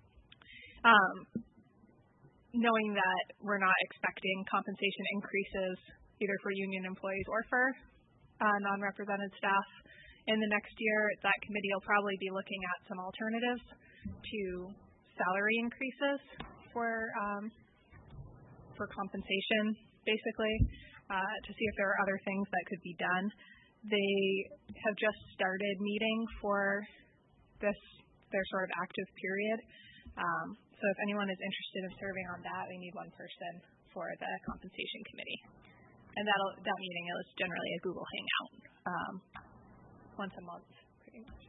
Knowing that we're not expecting compensation increases either for union employees or for non-represented staff in the next year, that committee will probably be looking at some alternatives to salary increases for compensation, basically, to see if there are other things that could be done. They have just started meeting for their sort of active period. So if anyone is interested in serving on that, we need one person for the compensation committee. And that meeting is generally a Google Hangout once a month, pretty much.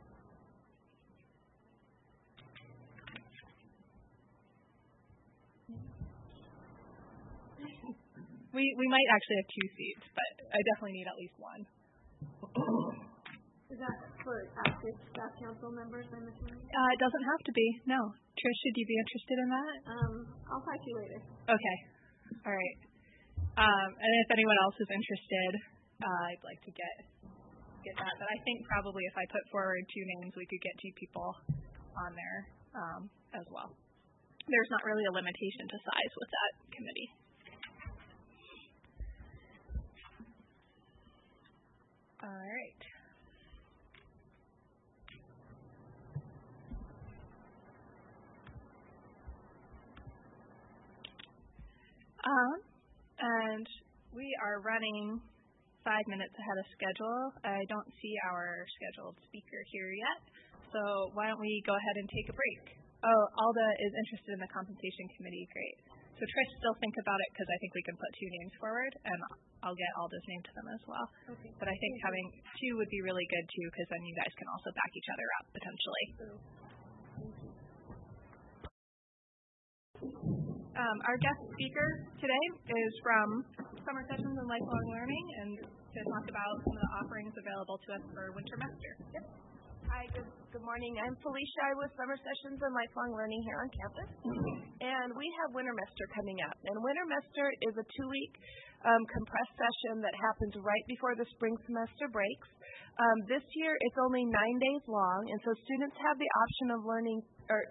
We might actually have 2 seats, but I definitely need at least one. Is that for active staff council members, I'm assuming? It doesn't have to be, no. Trish, should you be interested in that? I'll talk to you later. Okay. All right. And if anyone else is interested, I'd like to get that. But I think probably if I put forward 2 names, we could get 2 people on there as well. There's not really a limitation to size with that committee. All right. And we are running 5 minutes ahead of schedule. I don't see our scheduled speaker here yet, so why don't we go ahead and take a break? Oh, Alda is interested in the compensation committee. Great. So Trish, still think about it because I think we can put 2 names forward, and I'll get Alda's name to them as well. Okay. But I think having 2 would be really good too, because then you guys can also back each other up potentially. Our guest speaker today is from Summer Sessions and Lifelong Learning, and to talk about some of the offerings available to us for Wintermester. Yep. Hi, good morning. I'm Felicia. I'm with Summer Sessions and Lifelong Learning here on campus. And we have Wintermester coming up. And Wintermester is a 2-week compressed session that happens right before the spring semester breaks. This year it's only 9 days long, and so students have the option of earning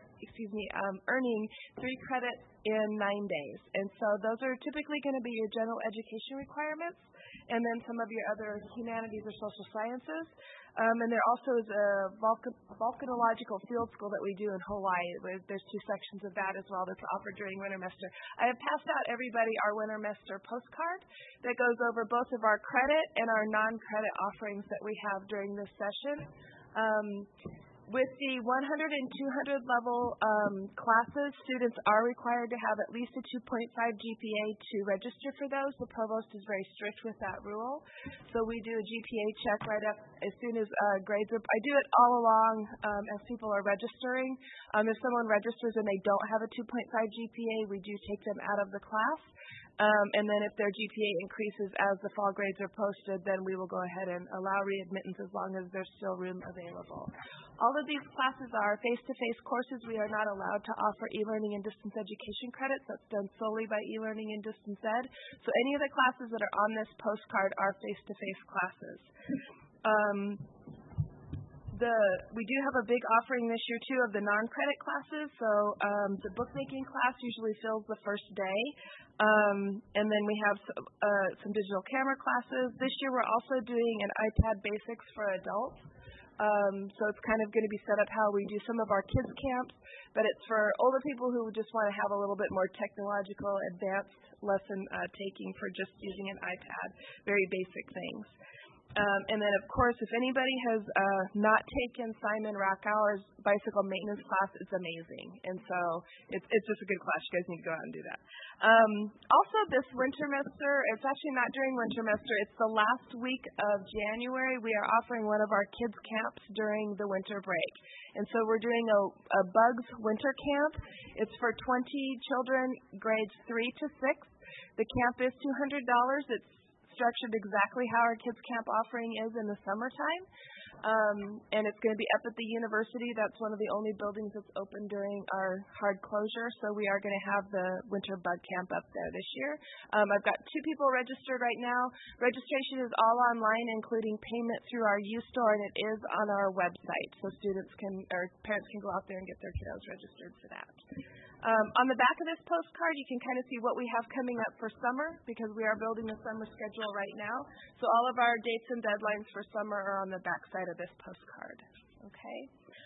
3 credits in 9 days. And so those are typically going to be your general education requirements, and then some of your other humanities or social sciences. And there also is a volcanological field school that we do in Hawaii. There's 2 sections of that as well that's offered during Wintermester. I have passed out everybody our Wintermester postcard that goes over both of our credit and our non-credit offerings that we have during this session. With the 100 and 200 level classes, students are required to have at least a 2.5 GPA to register for those. The provost is very strict with that rule. So we do a GPA check right up as soon as grades are. I do it all along as people are registering. If someone registers and they don't have a 2.5 GPA, we do take them out of the class. And then if their GPA increases as the fall grades are posted, then we will go ahead and allow readmittance as long as there's still room available. All of these classes are face-to-face courses. We are not allowed to offer e-learning and distance education credits. That's done solely by e-learning and distance ed. So any of the classes that are on this postcard are face-to-face classes. We do have a big offering this year, too, of the non-credit classes. So the bookmaking class usually fills the first day. And then we have some digital camera classes. This year we're also doing an iPad Basics for adults. So it's kind of going to be set up how we do some of our kids camps, but it's for older people who just want to have a little bit more technological, advanced lesson taking for just using an iPad, very basic things. And then, of course, if anybody has not taken Simon Rackauer's bicycle maintenance class, it's amazing. And so it's just a good class. You guys need to go out and do that. Also, this Wintermester, it's actually not during Wintermester. It's the last week of January. We are offering one of our kids' camps during the winter break. And so we're doing a Bugs Winter Camp. It's for 20 children, grades 3 to 6. The camp is $200. It's structured exactly how our kids camp offering is in the summertime, and it's going to be up at the university. That's one of the only buildings that's open during our hard closure, so we are going to have the winter bug camp up there this year. I've got 2 people registered right now. Registration is all online, including payment through our U-Store, and it is on our website, so parents can go out there and get their kiddos registered for that. On the back of this postcard, you can kind of see what we have coming up for summer, because we are building the summer schedule right now. So all of our dates and deadlines for summer are on the back side of this postcard. Okay.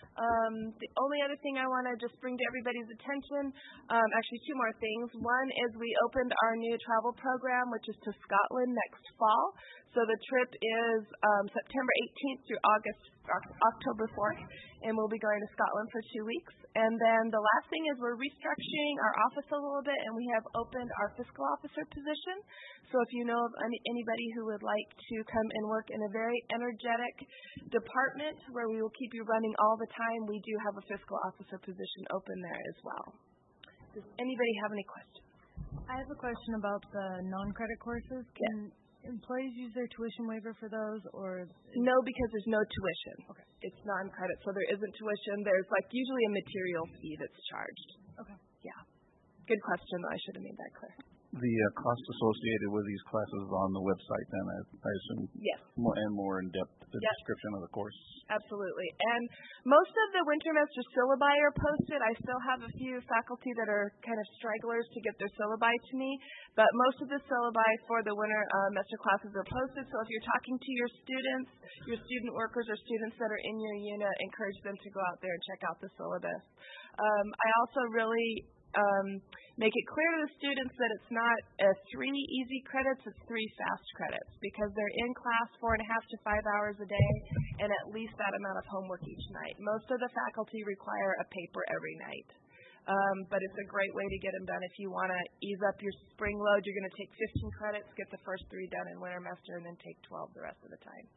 The only other thing I want to just bring to everybody's attention, actually 2 more things. One is we opened our new travel program, which is to Scotland next fall. So the trip is September 18th through October 4th, and we'll be going to Scotland for 2 weeks. And then the last thing is we're restructuring our office a little bit, and we have opened our fiscal officer position. So if you know of anybody who would like to come and work in a very energetic department where we will keep you running all the time, we do have a fiscal officer position open there as well. Does anybody have any questions? I have a question about the non-credit courses. Can employees use their tuition waiver for those, or? No, because there's no tuition. Okay. It's non-credit, so there isn't tuition. There's usually a material fee that's charged. Okay. Yeah. Good question, though. I should have made that clear. The cost associated with these classes on the website, then, I assume? Yes. More in depth, the description of the course. Absolutely. And most of the Wintermester syllabi are posted. I still have a few faculty that are kind of stragglers to get their syllabi to me, but most of the syllabi for the Wintermester classes are posted. So if you're talking to your students, your student workers, or students that are in your unit, encourage them to go out there and check out the syllabus. I also really make it clear to the students that it's not 3 easy credits, it's 3 fast credits, because they're in class 4.5 to 5 hours a day and at least that amount of homework each night. Most of the faculty require a paper every night. But it's a great way to get them done. If you want to ease up your spring load, you're going to take 15 credits, get the first 3 done in wintermester, and then take 12 the rest of the time.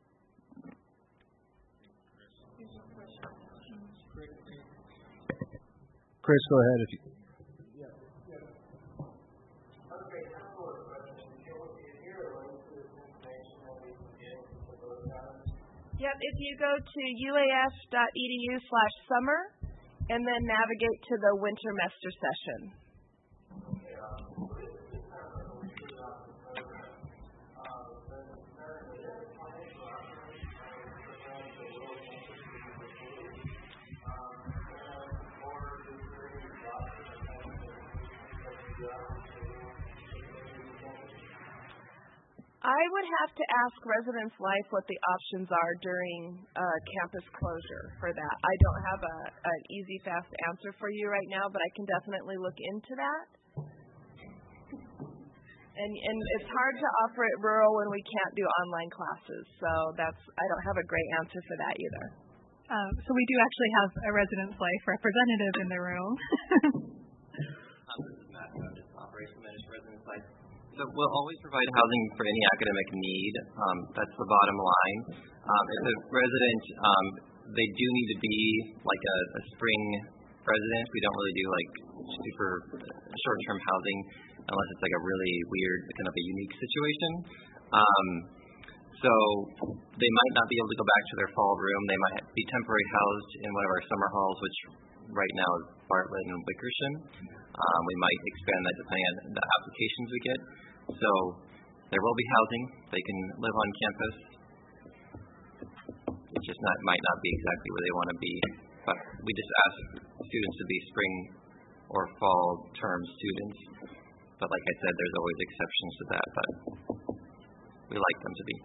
Chris, go ahead if you. Yep, if you go to uaf.edu/summer and then navigate to the wintermester session. I would have to ask Residence Life what the options are during campus closure for that. I don't have an easy, fast answer for you right now, but I can definitely look into that. And it's hard to offer it rural when we can't do online classes, so I don't have a great answer for that either. So we do actually have a Residence Life representative in the room. This is Matt, I'm just Operations Manager, Residence Life. So we'll always provide housing for any academic need. That's the bottom line. If a resident, they do need to be like a spring resident. We don't really do like super short-term housing unless it's like a really weird, kind of a unique situation. So they might not be able to go back to their fall room. They might be temporarily housed in one of our summer halls, which right now is Bartlett and Wickersham. We might expand that depending on the applications we get. So there will be housing. They can live on campus. It just might not be exactly where they want to be. But we just ask students to be spring or fall term students. But like I said, there's always exceptions to that. But we like them to be.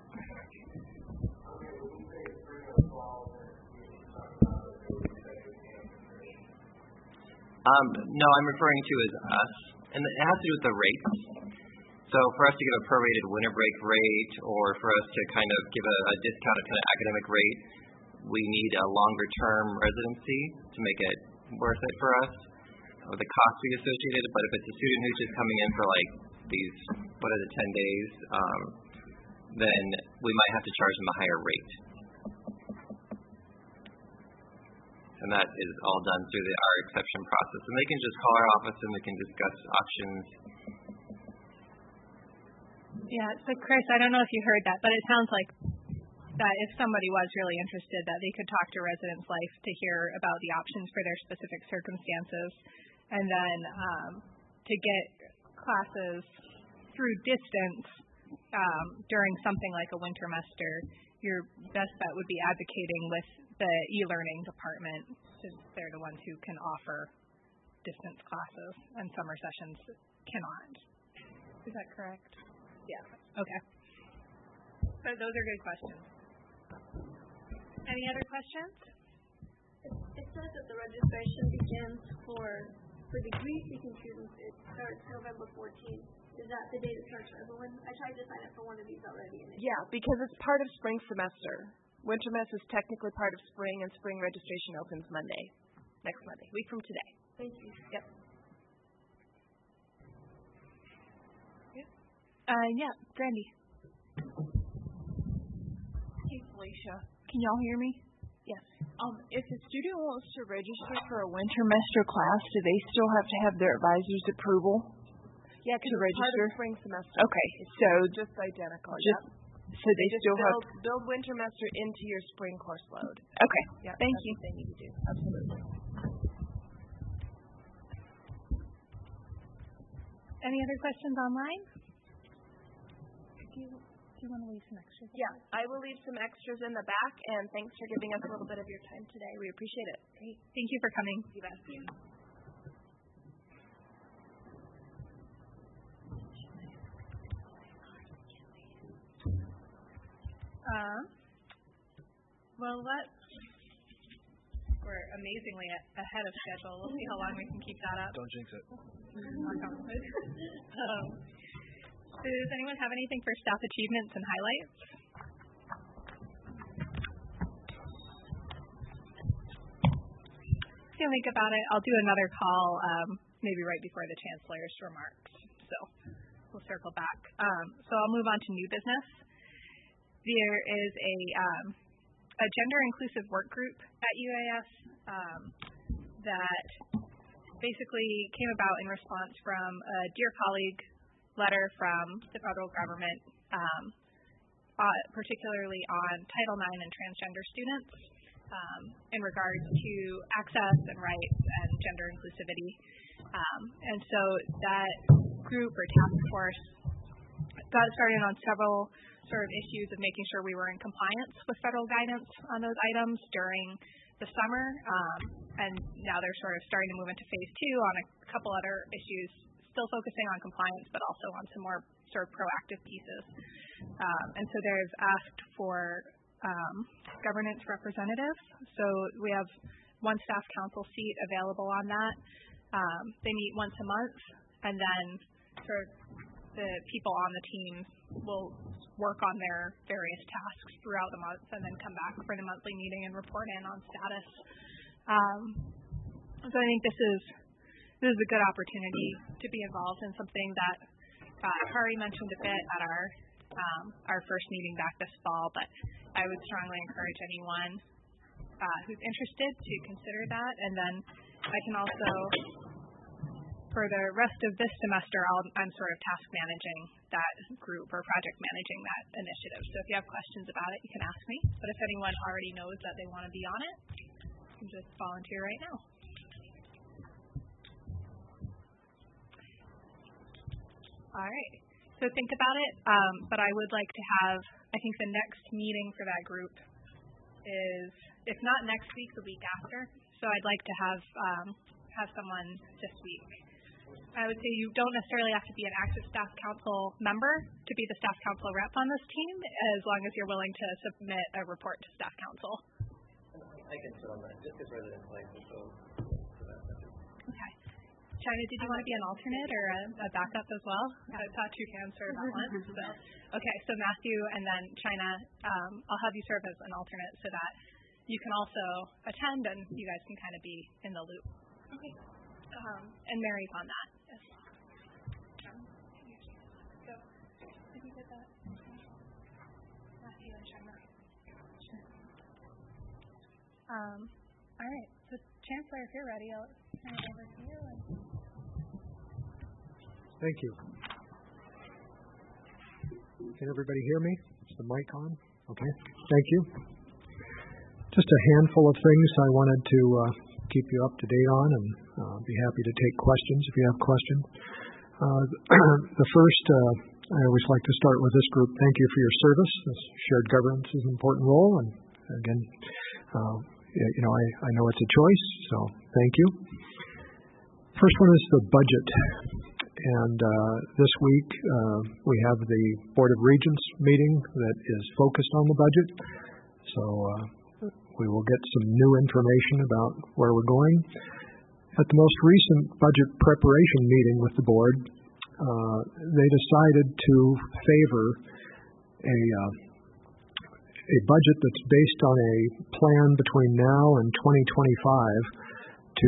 No, I'm referring to as us. And it has to do with the rates. So for us to give a prorated winter break rate or for us to kind of give a discounted kind of academic rate, we need a longer term residency to make it worth it for us with the cost we associated. But if it's a student who's just coming in for like these, 10 days, then we might have to charge them a higher rate. And that is all done through our exception process. And they can just call our office and we can discuss options. Yeah, so Chris, I don't know if you heard that, but it sounds like that if somebody was really interested, that they could talk to Residence Life to hear about the options for their specific circumstances. And then to get classes through distance during something like a wintermester, your best bet would be advocating with the e-learning department, since they're the ones who can offer distance classes and summer sessions cannot. Is that correct? Yeah. Okay. So those are good questions. Any other questions? It says that the registration begins for degree-seeking students. It starts November 14th. Is that the date it starts for everyone? I tried to sign up for one of these already. Yeah, because it's part of spring semester. Wintermester is technically part of spring, and spring registration opens next Monday, week from today. Thank you. Yep. Yeah, Brandy. Hey, Felicia. Can y'all hear me? Yes. If a student wants to register for a wintermester class, do they still have to have their advisor's approval? Yeah, because it's part of spring semester. Okay, so just identical. So they still build wintermester into your spring course load. Okay. Yep, Thank you. What they need to do. Absolutely. Any other questions online? Do you want to leave some extras? Yeah, I will leave some extras in the back, and thanks for giving us a little bit of your time today. We appreciate it. Great. Thank you for coming. You bet. Well, let's we're amazingly ahead of schedule. We'll see how long we can keep that up. Don't jinx it. Does anyone have anything for staff achievements and highlights? If you think about it, I'll do another call maybe right before the Chancellor's remarks. So we'll circle back. So I'll move on to new business. There is a gender-inclusive work group at UAS that basically came about in response from a Dear Colleague letter from the federal government, particularly on Title IX and transgender students in regards to access and rights and gender inclusivity. And so that group or task force got started on several sort of issues of making sure we were in compliance with federal guidance on those items during the summer, and now they're sort of starting to move into phase 2 on a couple other issues, still focusing on compliance, but also on some more sort of proactive pieces. And so they've asked for governance representatives. So we have one staff council seat available on that. They meet once a month, and then sort of the people on the team will work on their various tasks throughout the month and then come back for the monthly meeting and report in on status. So I think this is a good opportunity to be involved in something that Kari mentioned a bit at our first meeting back this fall, but I would strongly encourage anyone who's interested to consider that. And then I can also, for the rest of this semester, I'm sort of task managing that group or project managing that initiative. So if you have questions about it, you can ask me. But if anyone already knows that they want to be on it, you can just volunteer right now. All right. So think about it. But I would like to have, I think the next meeting for that group is, if not next week, the week after. So I'd like to have someone this week. I would say you don't necessarily have to be an active staff council member to be the staff council rep on this team, as long as you're willing to submit a report to staff council. I can sit on that, just as residents like to go. Okay. China, did you want to be an alternate or a backup as well? I saw two hands serve at once. So. Okay, so Matthew and then China, I'll have you serve as an alternate so that you can also attend and you guys can kind of be in the loop. Okay. And Mary's on that as well. So, did you get that? Matthew and China. Sure. All right. So, Chancellor, if you're ready, I'll turn it over to you. Thank you. Can everybody hear me? Is the mic on? Okay. Thank you. Just a handful of things I wanted to keep you up to date on, and be happy to take questions if you have questions. The first, I always like to start with this group. Thank you for your service. This shared governance is an important role, and again, I know it's a choice, so thank you. First one is the budget. And this week we have the Board of Regents meeting that is focused on the budget. So we will get some new information about where we're going. At the most recent budget preparation meeting with the board, they decided to favor a budget that's based on a plan between now and 2025 to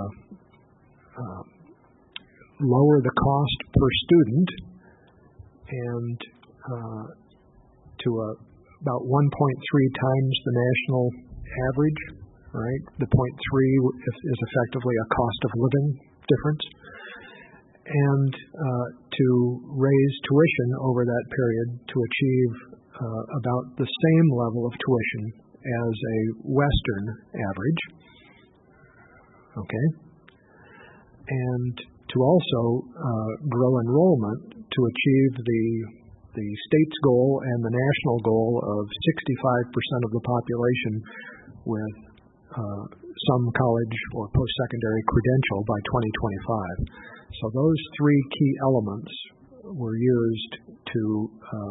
lower the cost per student and to about 1.3 times the national average, right? The 0.3 is effectively a cost of living difference, and to raise tuition over that period to achieve about the same level of tuition as a Western average, okay? And to also grow enrollment to achieve the state's goal and the national goal of 65% of the population with some college or post-secondary credential by 2025. So those three key elements were used to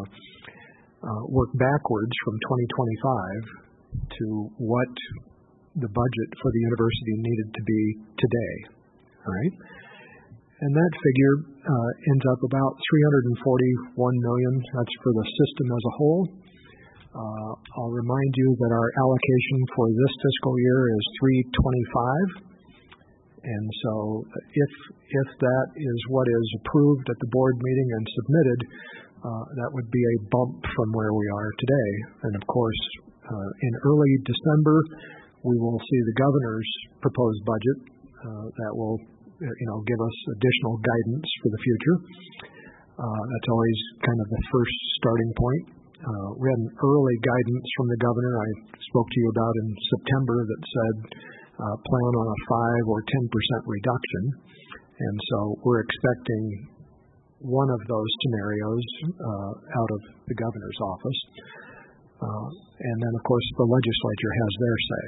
work backwards from 2025 to what the budget for the university needed to be today. All right? And that figure ends up about $341 million. That's for the system as a whole. I'll remind you that our allocation for this fiscal year is $325. And so if that is what is approved at the board meeting and submitted, that would be a bump from where we are today. And of course, in early December, we will see the governor's proposed budget that will give us additional guidance for the future. That's always kind of the first starting point. We had an early guidance from the governor I spoke to you about in September that said plan on a 5 or 10% reduction. And so we're expecting one of those scenarios out of the governor's office. And then, of course, the legislature has their say.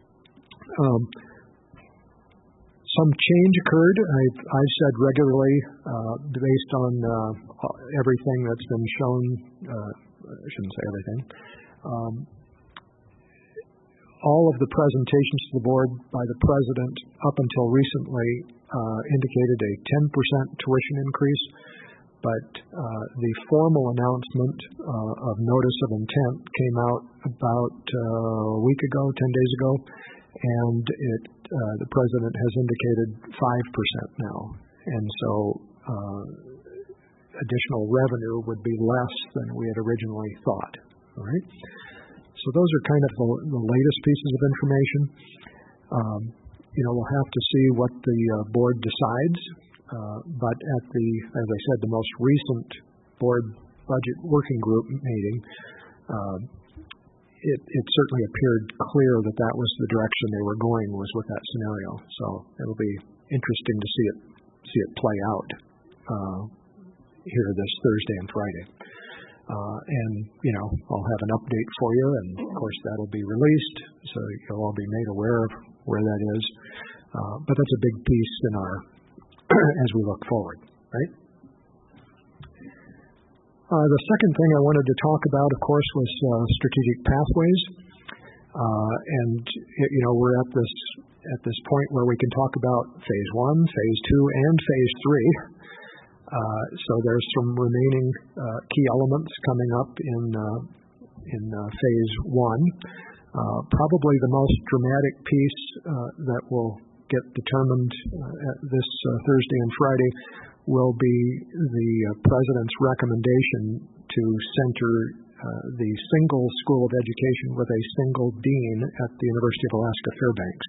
Some change occurred. I've said regularly, based on everything that's been shown, I shouldn't say everything, all of the presentations to the board by the president up until recently indicated a 10% tuition increase, but the formal announcement of notice of intent came out about a week ago, 10 days ago, and the president has indicated 5% now. And so additional revenue would be less than we had originally thought. All right? So those are kind of the latest pieces of information. We'll have to see what the board decides. But as I said, the most recent board budget working group meeting, it certainly appeared clear that that was the direction they were going, was with that scenario. So it'll be interesting to see it play out here this Thursday and Friday. I'll have an update for you, and of course that'll be released, so you'll all be made aware of where that is. But that's a big piece in our as we look forward, right? The second thing I wanted to talk about, of course, was strategic pathways, and we're at this point where we can talk about phase 1, phase 2, and phase 3. So there's some remaining key elements coming up in phase 1. Probably the most dramatic piece that will get determined this Thursday and Friday will be the president's recommendation to center the single school of education with a single dean at the University of Alaska Fairbanks.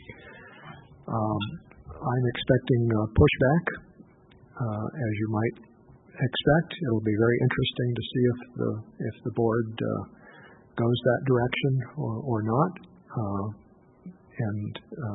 I'm expecting pushback, as you might expect. It'll be very interesting to see if the board goes that direction or not, and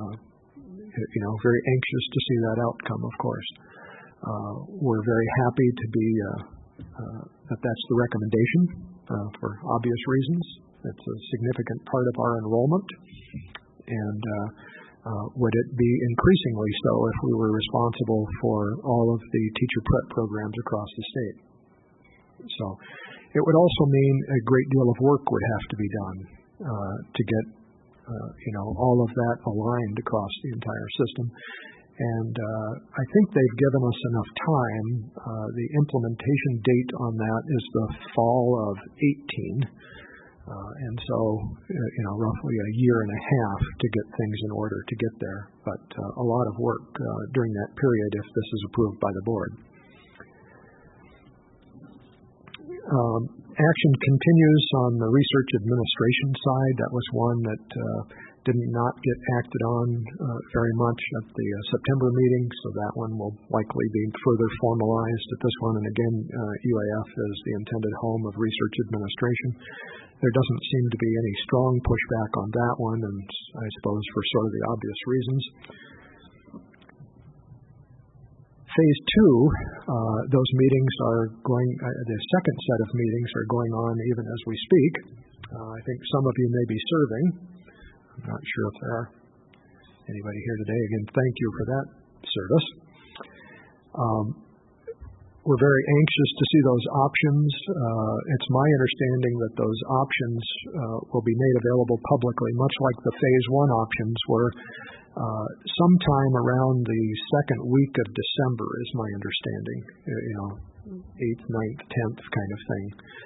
very anxious to see that outcome, of course. We're very happy to be that that's the recommendation for obvious reasons. It's a significant part of our enrollment, and would it be increasingly so if we were responsible for all of the teacher prep programs across the state? So it would also mean a great deal of work would have to be done to get all of that aligned across the entire system. And I think they've given us enough time. The implementation date on that is the fall of 18. And so, roughly a year and a half to get things in order to get there. But a lot of work during that period if this is approved by the board. Action continues on the research administration side. That was one that did not get acted on very much at the September meeting, so that one will likely be further formalized at this one. And again, UAF is the intended home of research administration. There doesn't seem to be any strong pushback on that one, and I suppose for sort of the obvious reasons. Phase 2, those meetings are going, the second set of meetings are going on even as we speak. I think some of you may be serving. I'm not sure if there are anybody here today. Again, thank you for that service. we're very anxious to see those options. It's my understanding that those options will be made available publicly, much like the Phase 1 options were sometime around the second week of December, is my understanding. 8th, 9th, 10th kind of thing.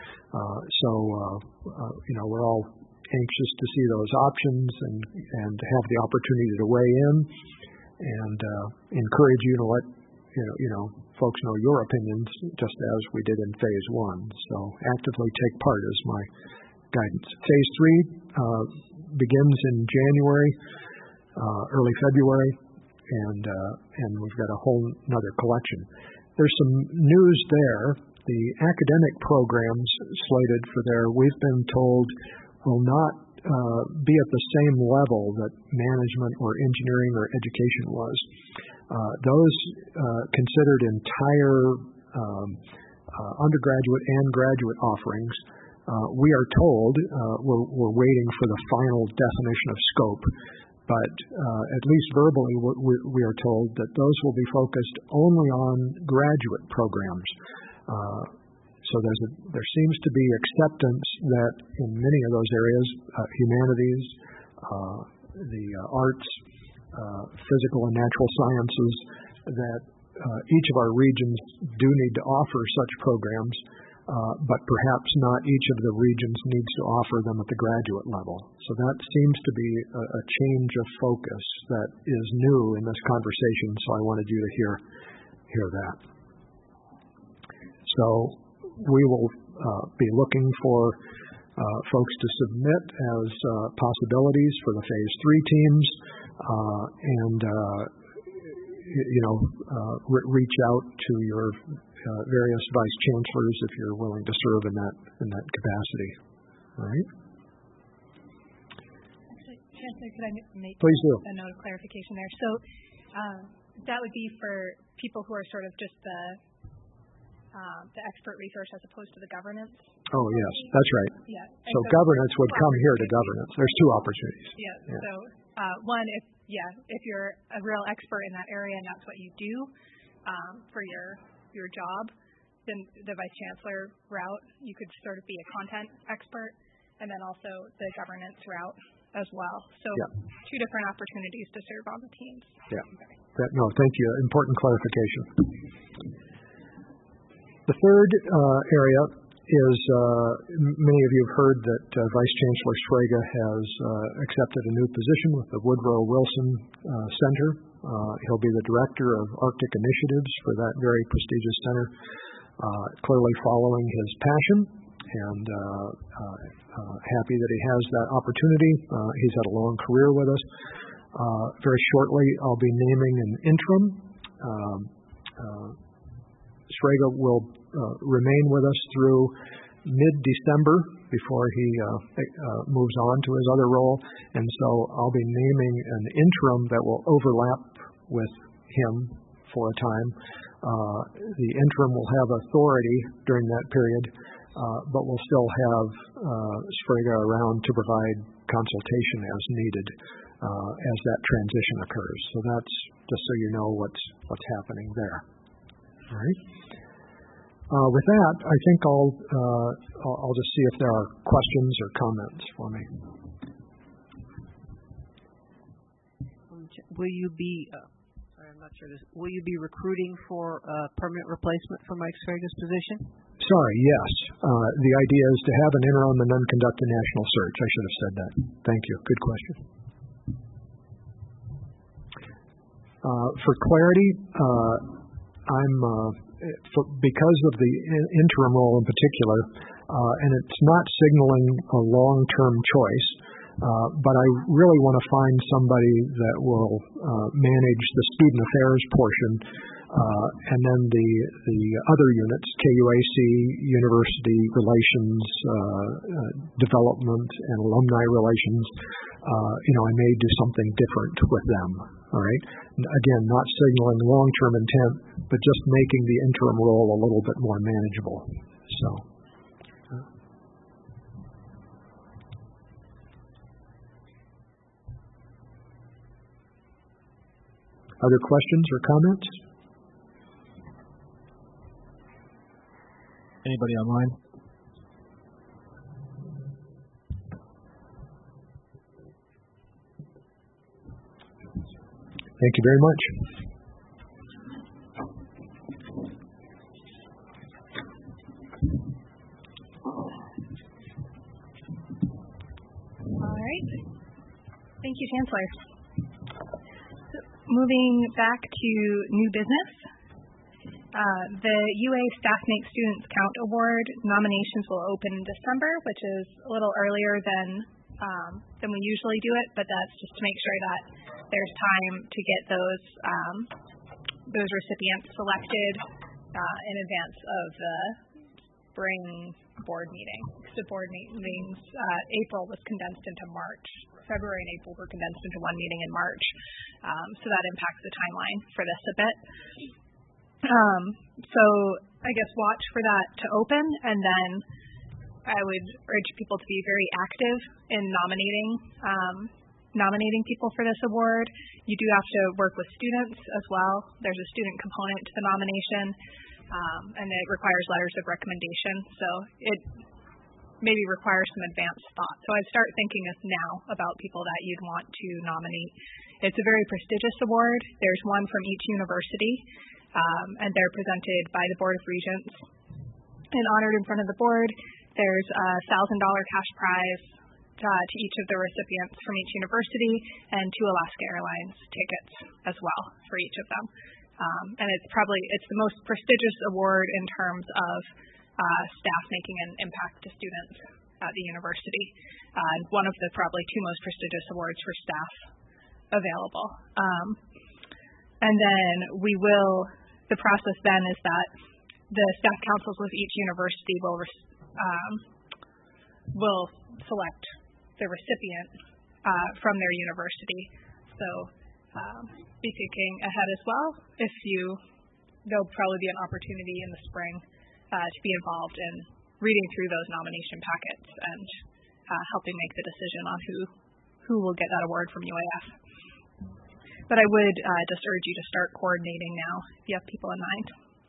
We're all anxious to see those options and have the opportunity to weigh in and encourage you to let folks know your opinions, just as we did in Phase 1. So actively take part is my guidance. Phase 3 begins in January, early February, and we've got a whole nother collection. There's some news there. The academic programs slated for there, we've been told, will not be at the same level that management or engineering or education was. Those considered entire undergraduate and graduate offerings, we are told, we're waiting for the final definition of scope, but at least verbally we are told that those will be focused only on graduate programs. So there seems to be acceptance that in many of those areas, humanities, the arts, physical and natural sciences, that each of our regions do need to offer such programs, but perhaps not each of the regions needs to offer them at the graduate level. So that seems to be a change of focus that is new in this conversation, so I wanted you to hear that. So we will be looking for folks to submit as possibilities for the Phase 3 teams, and reach out to your various vice chancellors if you're willing to serve in that capacity. All right. Actually, Chancellor, could I make Please do. a note of clarification there? So that would be for people who are sort of just the expert resource as opposed to the governance? Oh, yes, that's right. Yeah. So governance would come here to governance. There's two opportunities. Yeah. So one, if you're a real expert in that area and that's what you do for your job, then the vice chancellor route, you could sort of be a content expert, and then also the governance route as well. So two different opportunities to serve on the teams. Yeah. No, thank you. Important clarification. The third area is many of you have heard that Vice Chancellor Sbrega has accepted a new position with the Woodrow Wilson Center. He'll be the Director of Arctic Initiatives for that very prestigious center, clearly following his passion, and happy that he has that opportunity. He's had a long career with us. Very shortly, I'll be naming an interim. Sbrega will remain with us through mid-December before he moves on to his other role, and so I'll be naming an interim that will overlap with him for a time. The interim will have authority during that period, but we'll still have Sbrega around to provide consultation as needed as that transition occurs. So that's just so you know what's happening there. All right. With that, I think I'll just see if there are questions or comments for me. Will you be? Sorry, I'm not sure. Will you be recruiting for a permanent replacement for Mike Sbrega's position? Sorry. Yes. The idea is to have an interim and then conduct a national search. I should have said that. Thank you. Good question. For clarity, because of the interim role in particular, and it's not signaling a long-term choice, but I really want to find somebody that will manage the student affairs portion, and then the other units, KUAC, university relations, development, and alumni relations. I may do something different with them. All right. Again, not signaling long-term intent, but just making the interim role a little bit more manageable. So. Other questions or comments? Anybody online? Thank you very much. All right. Thank you, Chancellor. Moving back to new business. The UA Staff Make Students Count Award nominations will open in December, which is a little earlier than we usually do it, but that's just to make sure that there's time to get those recipients selected in advance of the spring board meeting. The board meetings, April was condensed into March. February and April were condensed into one meeting in March, so that impacts the timeline for this a bit. So I guess watch for that to open, and then I would urge people to be very active in nominating people for this award. You do have to work with students as well. There's a student component to the nomination, and it requires letters of recommendation, so it maybe requires some advanced thought. So I'd start thinking now about people that you'd want to nominate. It's a very prestigious award. There's one from each university, and they're presented by the Board of Regents and honored in front of the board. There's a $1,000 cash prize to each of the recipients from each university, and 2 Alaska Airlines tickets as well for each of them. And it's the most prestigious award in terms of staff making an impact to students at the university, and one of the probably 2 most prestigious awards for staff available. And then the process then is that the staff councils with each university will select the recipient from their university. So be thinking ahead as well. There'll probably be an opportunity in the spring to be involved in reading through those nomination packets and helping make the decision on who will get that award from UAF. But I would just urge you to start coordinating now if you have people in mind.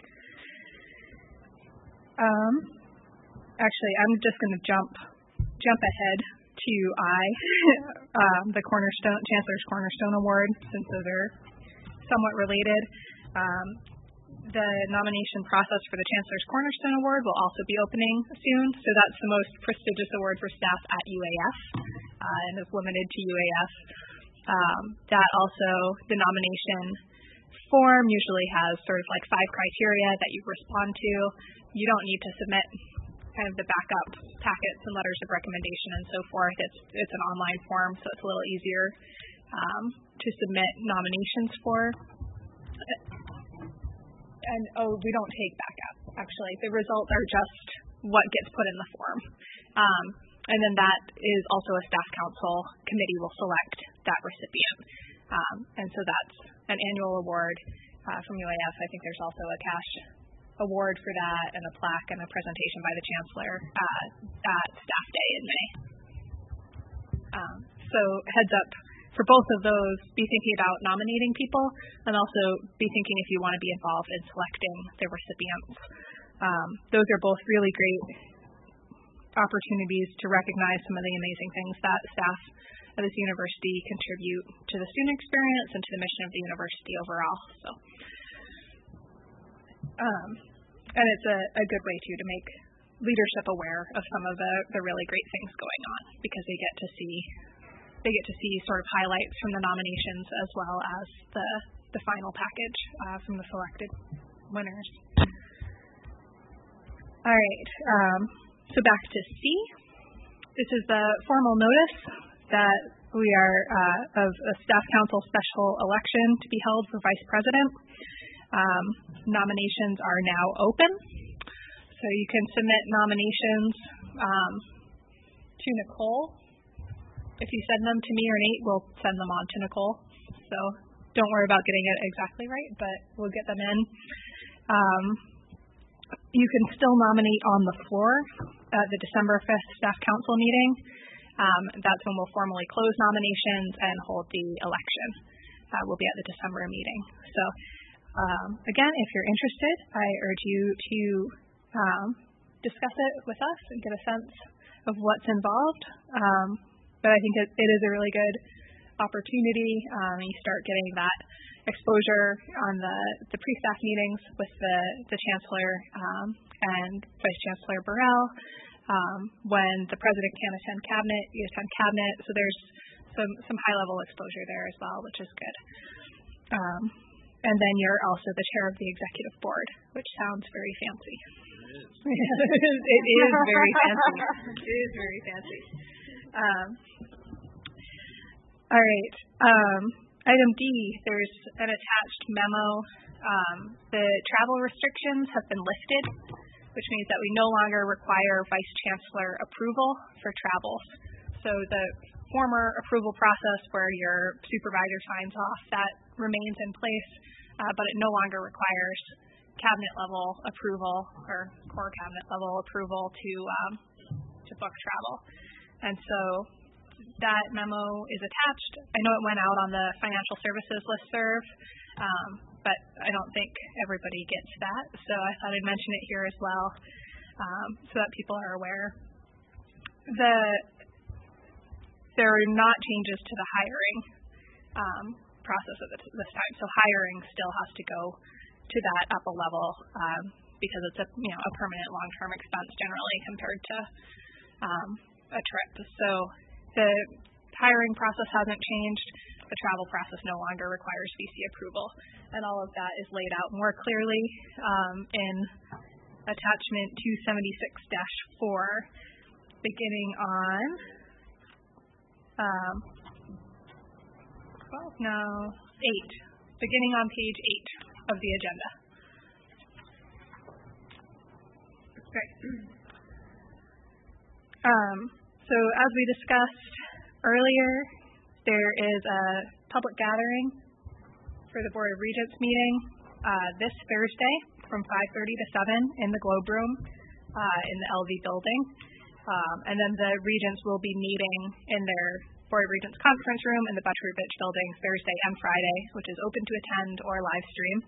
Actually, I'm just going to jump ahead to the Chancellor's Cornerstone Award, since those are somewhat related. The nomination process for the Chancellor's Cornerstone Award will also be opening soon, so that's the most prestigious award for staff at UAF, and is limited to UAF. That also, the nomination form usually has sort of like 5 criteria that you respond to. You don't need to submit kind of the backup packets and letters of recommendation and so forth. It's an online form, so it's a little easier to submit nominations for. And we don't take backup, actually. The results are just what gets put in the form. And then that is also a staff council committee will select that recipient. And so that's an annual award from UAF. I think there's also a cash award for that, and a plaque and a presentation by the Chancellor at Staff Day in May. So heads up for both of those, be thinking about nominating people, and also be thinking if you want to be involved in selecting the recipients. Those are both really great opportunities to recognize some of the amazing things that staff at this university contribute to the student experience and to the mission of the university overall. So, and it's a good way to make leadership aware of some of the really great things going on, because they get to see sort of highlights from the nominations as well as the final package from the selected winners. All right. So back to C. This is the formal notice that we are of a staff council special election to be held for vice president. Nominations are now open, so you can submit nominations to Nicole. If you send them to me or Nate, we'll send them on to Nicole. So don't worry about getting it exactly right, but we'll get them in. You can still nominate on the floor at the December 5th staff council meeting. That's when we'll formally close nominations and hold the election. We'll be at the December meeting. So again, if you're interested, I urge you to discuss it with us and get a sense of what's involved. But I think it is a really good opportunity. You start getting that exposure on the pre-staff meetings with the Chancellor and Vice Chancellor Burrell. When the President can attend Cabinet, you attend Cabinet. So there's some high-level exposure there as well, which is good. And then you're also the chair of the executive board, which sounds very fancy. It is very fancy. It is very fancy. All right. Item D, there's an attached memo. The travel restrictions have been lifted, which means that we no longer require Vice Chancellor approval for travels. So the former approval process where your supervisor signs off, that remains in place, but it no longer requires cabinet level approval or core cabinet level approval to book travel. And so that memo is attached. I know it went out on the financial services listserv, but I don't think everybody gets that. So I thought I'd mention it here as well, so that people are aware. There are not changes to the hiring process at this time. So hiring still has to go to that upper level because it's a permanent long-term expense generally compared to a trip. So the hiring process hasn't changed. The travel process no longer requires VC approval, and all of that is laid out more clearly in attachment 276-4, beginning on 8, beginning on page 8 of the agenda. Great. So as we discussed earlier, there is a public gathering for the Board of Regents meeting this Thursday from 5:30 to 7 in the Globe Room in the LV building. And then the Regents will be meeting in their Board of Regents conference room in the Buttery-Bitch building Thursday and Friday, which is open to attend or live stream.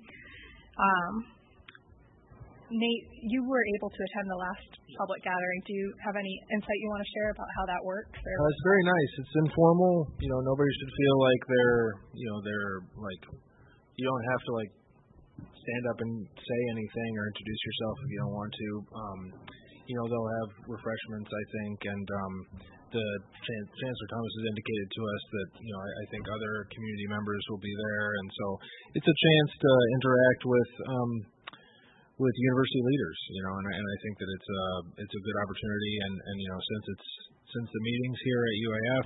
Nate, you were able to attend the last public gathering. Do you have any insight you want to share about how that works? It's very nice. It's informal. Nobody should feel like they're like, you don't have to stand up and say anything or introduce yourself if you don't want to. They'll have refreshments, I think, and the Chancellor Thomas has indicated to us that I think other community members will be there, and so it's a chance to interact with university leaders, and I think that it's a good opportunity, and since the meetings here at UAF,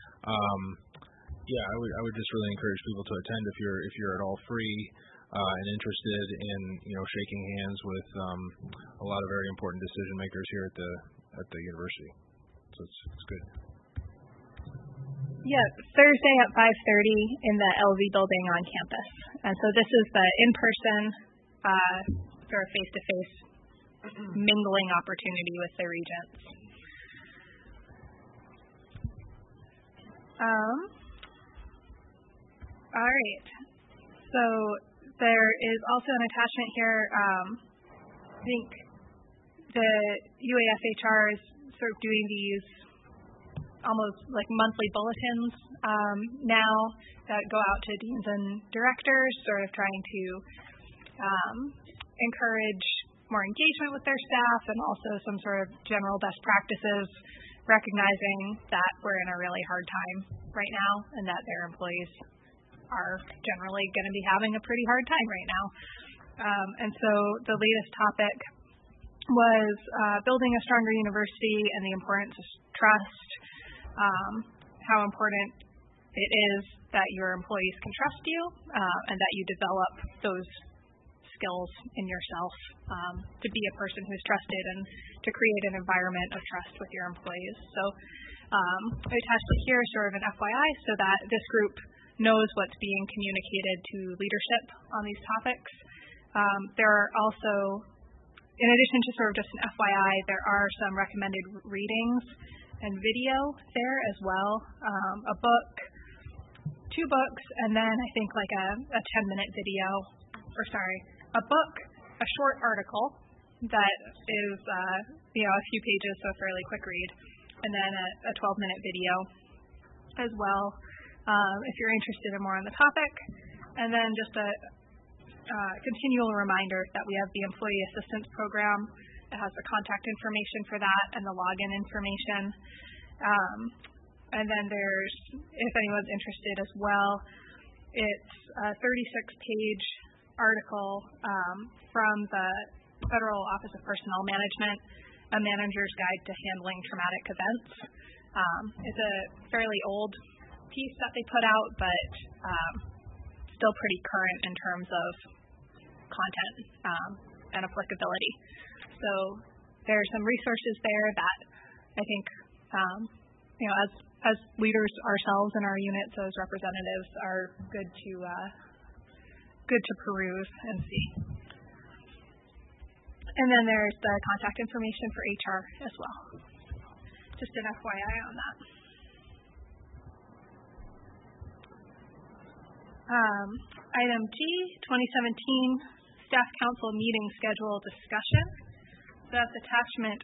I would just really encourage people to attend if you're at all free and interested in shaking hands with a lot of very important decision makers here at the university. So it's good. Yeah, Thursday at 5:30 in the LV building on campus, and so this is the in-person sort of face-to-face mingling opportunity with the Regents. All right. So there is also an attachment here. I think the UAF HR is sort of doing these almost like monthly bulletins now that go out to deans and directors, sort of trying to encourage more engagement with their staff and also some sort of general best practices, recognizing that we're in a really hard time right now and that their employees are generally going to be having a pretty hard time right now. And so the latest topic was building a stronger university and the importance of trust, how important it is that your employees can trust you and that you develop those skills in yourself to be a person who's trusted and to create an environment of trust with your employees. So I attached it here, sort of an FYI, so that this group knows what's being communicated to leadership on these topics. There are also, in addition to sort of just an FYI, there are some recommended readings and video there as well. A book, 2 books, and then I think like a 10-minute video, a book, a short article, that is, a few pages, so a fairly quick read, and then a 12-minute video as well, if you're interested in more on the topic. And then just a continual reminder that we have the Employee Assistance Program. It has the contact information for that and the login information. And then there's, if anyone's interested as well, it's a 36-page article from the Federal Office of Personnel Management, A Manager's Guide to Handling Traumatic Events. It's a fairly old piece that they put out, but still pretty current in terms of content and applicability. So there are some resources there that I think, as leaders ourselves in our units, as representatives, are good to peruse and see. And then there's the contact information for HR as well. Just an FYI on that. Item G, 2017 Staff Council Meeting Schedule Discussion. So that's attachment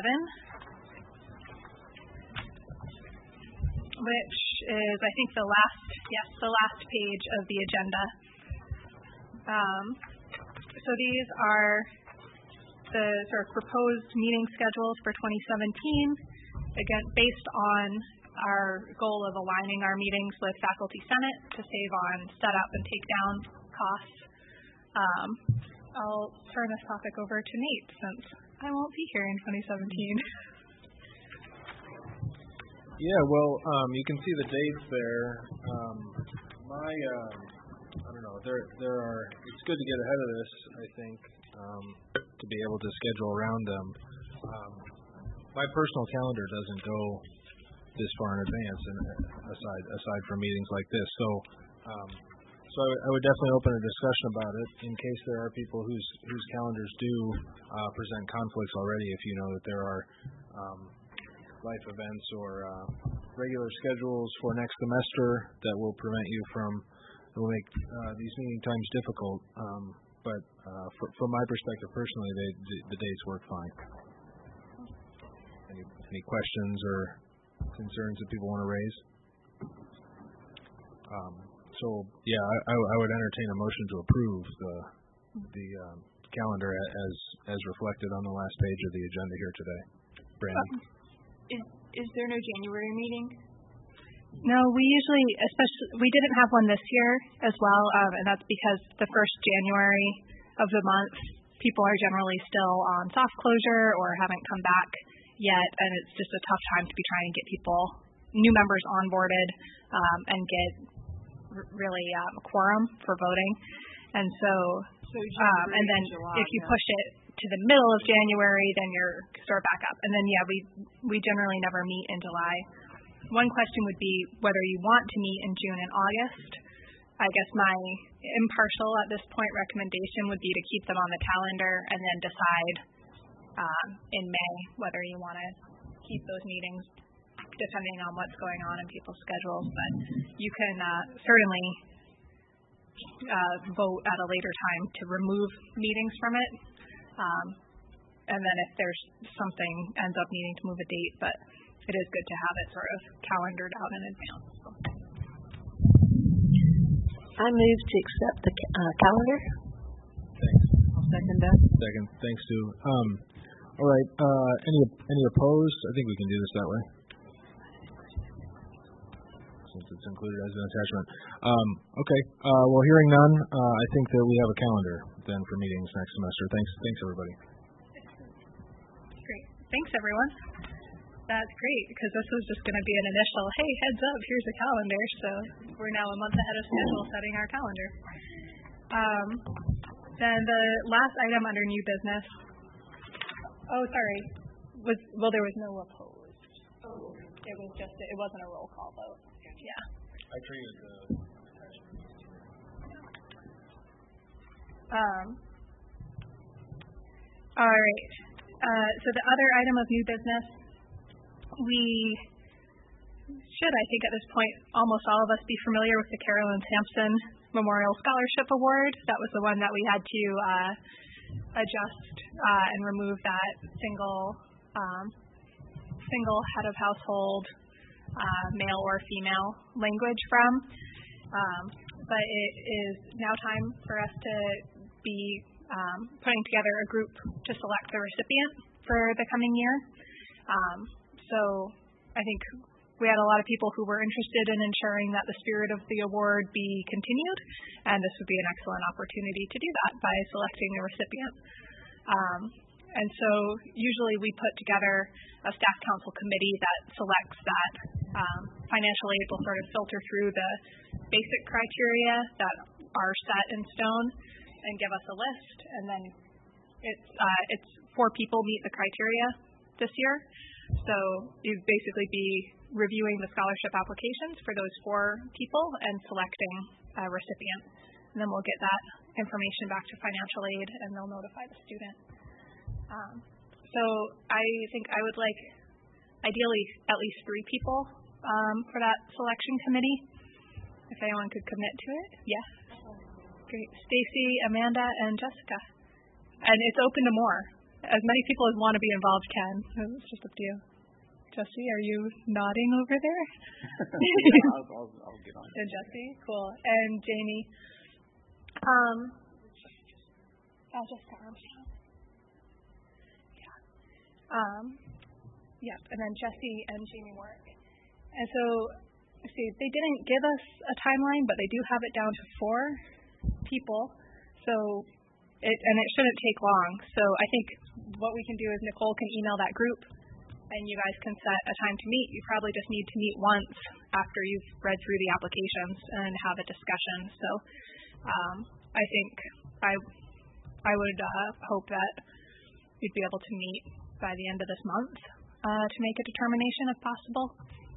11, which is, I think, the last page of the agenda. So these are the sort of proposed meeting schedules for 2017, again, based on our goal of aligning our meetings with Faculty Senate to save on setup and takedown costs. I'll turn this topic over to Nate since I won't be here in 2017. Yeah, well, you can see the dates there. I don't know, it's good to get ahead of this, I think, to be able to schedule around them. My personal calendar doesn't go this far in advance, and aside from meetings like this. So I would definitely open a discussion about it in case there are people whose calendars do present conflicts already. If you know that there are life events or regular schedules for next semester that will make these meeting times difficult. But from my perspective personally, the dates work fine. Any questions or concerns that people want to raise? So yeah, I would entertain a motion to approve the calendar as reflected on the last page of the agenda here today. Brandy? Is there no January meeting? No, we didn't have one this year as well, and that's because the first January of the month, people are generally still on soft closure or haven't come back yet, and it's just a tough time to be trying to get new members onboarded, and get really a quorum for voting. And so and then July, if you push it to the middle of January, then you're sort of back up. And then we generally never meet in July. One question would be whether you want to meet in June and August. I guess my impartial at this point recommendation would be to keep them on the calendar and then decide in May whether you want to keep those meetings depending on what's going on in people's schedules. But you can certainly vote at a later time to remove meetings from it. And then if there's something ends up needing to move a date, but it is good to have it sort of calendared out in advance. I move to accept the calendar. Thanks. I'll second that. Second. Thanks, Sue. All right. Any opposed? I think we can do this that way, since it's included as an attachment. Okay. Well, hearing none, I think that we have a calendar then for meetings next semester. Thanks, everybody. Great. Thanks, everyone. That's great, because this was just going to be an initial, hey, heads up, here's a calendar. So we're now a month ahead of schedule setting our calendar. Then the last item under new business. Oh, sorry. There was no opposed. It wasn't a roll call vote. Yeah. I treated the all right. So the other item of new business, we should, I think at this point, almost all of us be familiar with the Carolyn Sampson Memorial Scholarship Award. That was the one that we had to adjust and remove that single head of household, male or female language from. But it is now time for us to be putting together a group to select the recipient for the coming year. So I think we had a lot of people who were interested in ensuring that the spirit of the award be continued, and this would be an excellent opportunity to do that by selecting the recipient. And so usually we put together a staff council committee that selects that. Financial aid will sort of filter through the basic criteria that are set in stone and give us a list, and then it's 4 people meet the criteria this year. So you'd basically be reviewing the scholarship applications for those 4 people and selecting a recipient. And then we'll get that information back to financial aid, and they'll notify the student. So I think I would like, ideally, at least 3 people for that selection committee. If anyone could commit to it. Yes. Great. Stacy, Amanda, and Jessica. And it's open to more. As many people as want to be involved can. It's just up to you. Jesse, are you nodding over there? I'll get on. And Jesse, cool. And Jamie. Jessica Armstrong. Yeah. And then Jesse and Jamie work. And so, see, they didn't give us a timeline, but they do have it down to 4 people. So, it shouldn't take long. So I think what we can do is Nicole can email that group, and you guys can set a time to meet. You probably just need to meet once after you've read through the applications and have a discussion. So I think I would hope that you'd be able to meet by the end of this month to make a determination if possible.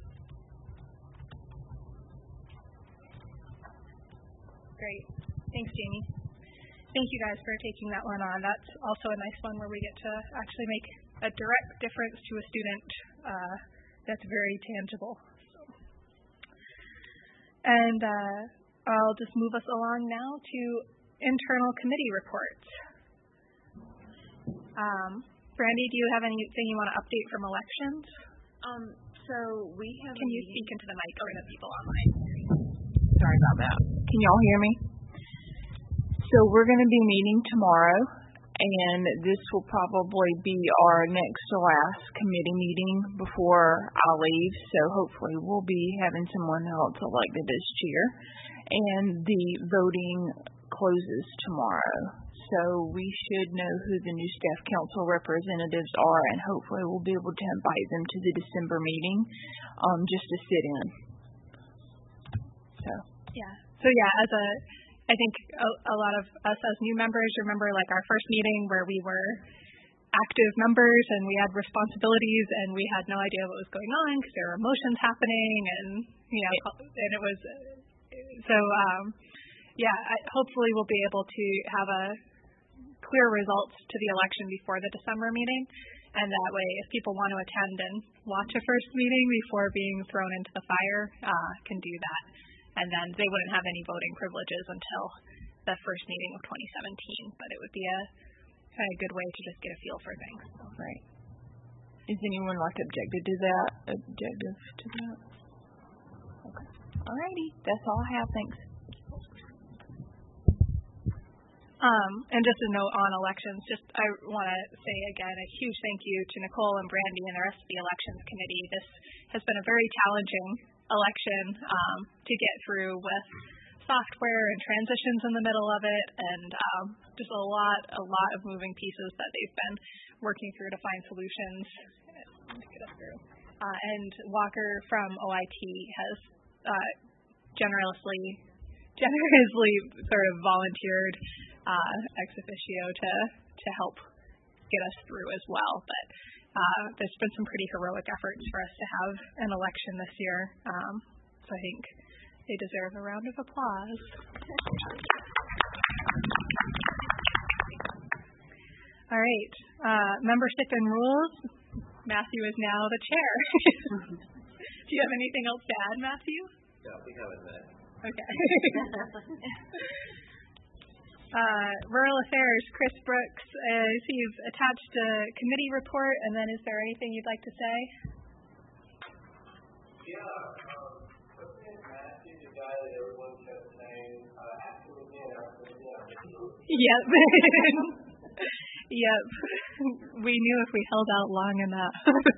Great. Thanks, Jamie. Thank you guys for taking that one on. That's also a nice one where we get to actually make a direct difference to a student that's very tangible. So. And I'll just move us along now to internal committee reports. Brandy, do you have anything you want to update from elections? So we have. Can you speak into the mic for the people online? Sorry about that. Can y'all hear me? So we're going to be meeting tomorrow, and this will probably be our next to last committee meeting before I leave, so hopefully we'll be having someone else elected this year. And the voting closes tomorrow, so we should know who the new staff council representatives are, and hopefully we'll be able to invite them to the December meeting just to sit in. So. Yeah. So I think a lot of us as new members remember like our first meeting where we were active members and we had responsibilities and we had no idea what was going on because there were emotions happening and and it was hopefully we'll be able to have a clear results to the election before the December meeting, and that way if people want to attend and watch a first meeting before being thrown into the fire can do that. And then they wouldn't have any voting privileges until the first meeting of 2017. But it would be a kind of good way to just get a feel for things. Right. Is anyone objective to that? Okay. Alrighty. That's all I have. Thanks. And just a note on elections, I want to say again a huge thank you to Nicole and Brandy and the rest of the elections committee. This has been a very challenging election to get through with software and transitions in the middle of it, and just a lot of moving pieces that they've been working through to find solutions to get us through. And Walker from OIT has generously sort of volunteered ex officio to help get us through as well. But there's been some pretty heroic efforts for us to have an election this year. So I think they deserve a round of applause. All right. Membership and rules. Matthew is now the chair. Do you have anything else to add, Matthew? No, we have it. Okay. Rural Affairs, Chris Brooks. So you've attached a committee report, and then is there anything you'd like to say? President Massey, the guy that everyone kept saying, after again. Yep. Yep. We knew if we held out long enough.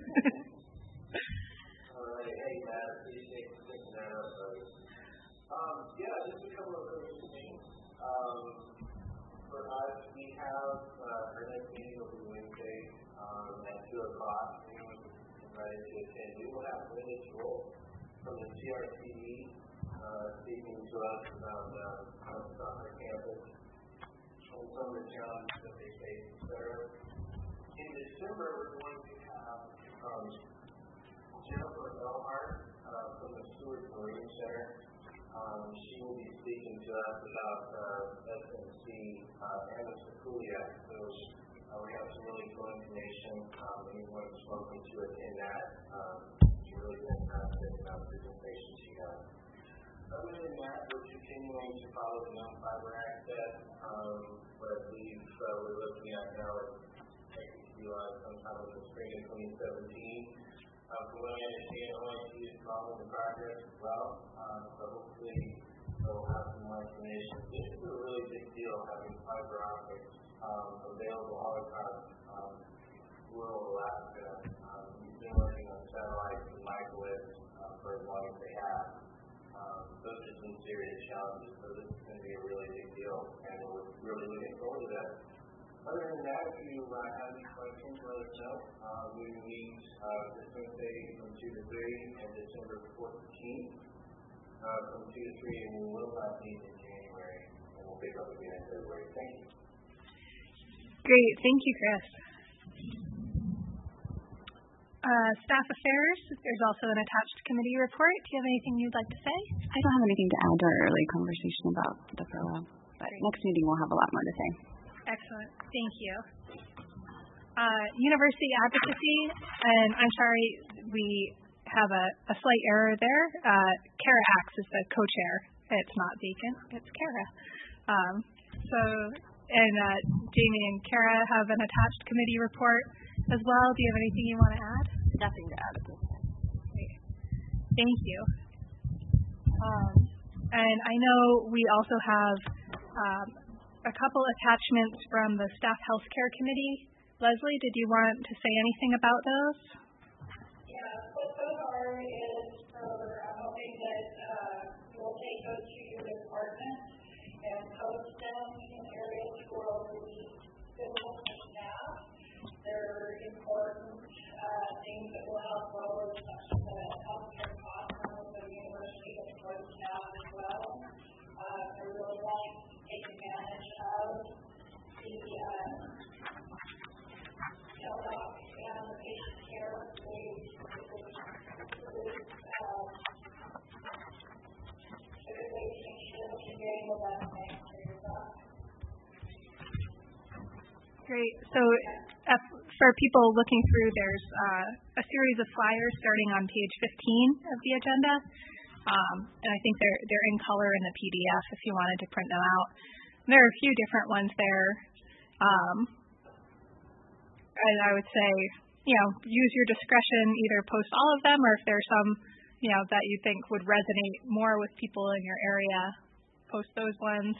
All right. Hey, Matt, appreciate you picking that up, buddy. Just a couple of other things. For us, we have our next meeting will be Wednesday at 2 o'clock. Anyone is invited to attend. We will have Linda Stroll from the CRCD speaking to us about our campus and some of the challenges that they face, etc. In December, we're going to have Jennifer Elhart from the Stewart Marine Center. She will be speaking to us about SMC and the Sequoia. So we have some really cool information. Anyone who's welcome to attend that. It's really fantastic presentation she has. Other than that, we're continuing to follow the non-fiber access. What I believe we're looking at now is sometime in the spring of 2017. From what I understand, OIC is following the progress as well. So hopefully we'll have some more information. This is a really big deal, having fiber optics available all across rural Alaska. We've been working on satellites and microwaves for as long as they have. Those are some serious challenges, so this is going to be a really big deal, and we're really looking forward to that. Other than that, if you have any questions, let us know. We will meet this Wednesday from 2 to 3 and December 14th from 2 to 3, and we will not meet in January, and we'll pick up again in February. Thank you. Great. Thank you, Chris. Staff Affairs, there's also an attached committee report. Do you have anything you'd like to say? I don't have anything to add to our early conversation about the furlough, but next meeting we'll have a lot more to say. Excellent. Thank you. University advocacy, and I'm sorry, we have a slight error there. Kara Axe is the co-chair. It's not Deacon, it's Kara. Jamie and Kara have an attached committee report as well. Do you have anything you want to add? Nothing to add at this time. Great. Thank you. And I know we also have a couple attachments from the Staff Healthcare Committee. Leslie, did you want to say anything about those? Yeah, what those are is I'm hoping that you'll take those to your department and post them in areas where we physical staff. They're important things that will help lower the healthcare costs on the university and for the staff as well. I really want to take advantage of the teledoc and the patient care. Great. So for people looking through, there's a series of flyers starting on page 15 of the agenda. And I think they're in color in the PDF if you wanted to print them out. And there are a few different ones there. And I would say, use your discretion, either post all of them or if there's some, that you think would resonate more with people in your area, post those ones.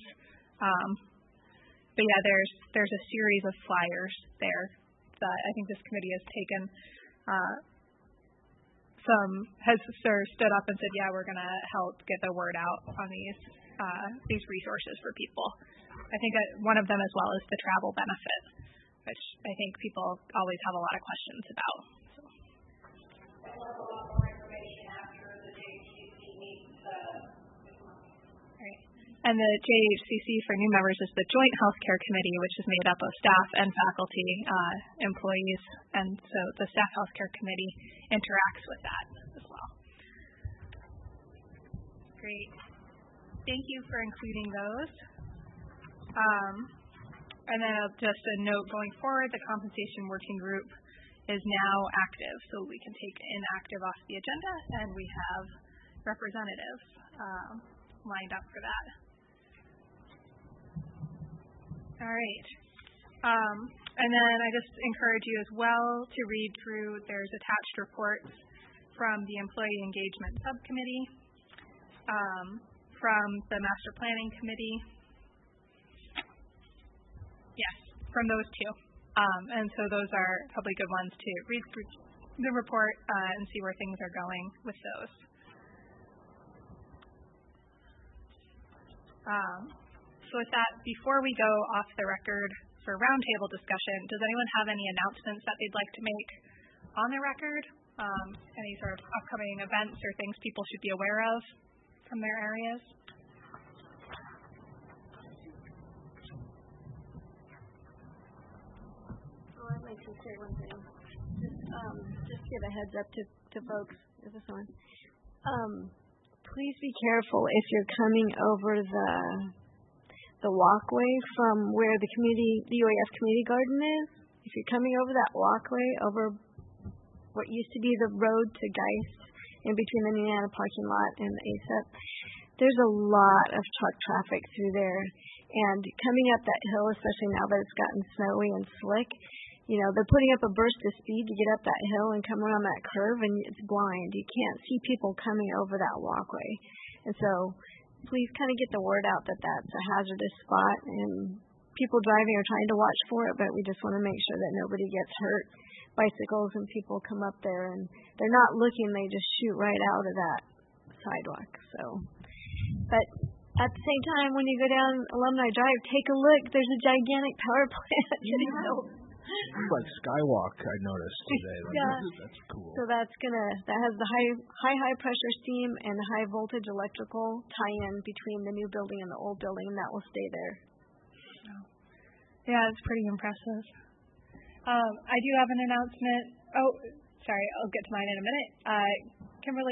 But yeah, there's a series of flyers there that I think this committee has taken. Has stood up and said, yeah, we're going to help get the word out on these resources for people. I think one of them as well is the travel benefit, which I think people always have a lot of questions about. So. And the JHCC for new members is the Joint Healthcare Committee, which is made up of staff and faculty employees. And so the Staff Healthcare Committee interacts with that as well. Great. Thank you for including those. And then just a note going forward, the compensation working group is now active, so we can take inactive off the agenda, and we have representatives lined up for that. All right. And then I just encourage you as well to read through, there's attached reports from the Employee Engagement Subcommittee, from the Master Planning Committee. Yes, from those two. And so those are probably good ones to read through the report and see where things are going with those. So with that, before we go off the record for roundtable discussion, does anyone have any announcements that they'd like to make on the record? Any sort of upcoming events or things people should be aware of from their areas? I'd like to say one thing. Just give a heads up to folks. Is this on? Please be careful if you're coming over the walkway from where the UAF community garden is. If you're coming over that walkway, over what used to be the road to Geist, in between the Nenana parking lot and the ASAP, there's a lot of truck traffic through there. And coming up that hill, especially now that it's gotten snowy and slick, they're putting up a burst of speed to get up that hill and come around that curve, and it's blind. You can't see people coming over that walkway. And so please kind of get the word out that that's a hazardous spot, and people driving are trying to watch for it, but we just want to make sure that nobody gets hurt. Bicycles and people come up there, and they're not looking. They just shoot right out of that sidewalk. So, but at the same time, when you go down Alumni Drive, take a look. There's a gigantic power plant. It's like Skywalk, I noticed today. That's cool. So that has the high pressure steam and high voltage electrical tie-in between the new building and the old building, and that will stay there. Yeah, it's pretty impressive. I do have an announcement. Oh, sorry, I'll get to mine in a minute. Kimberly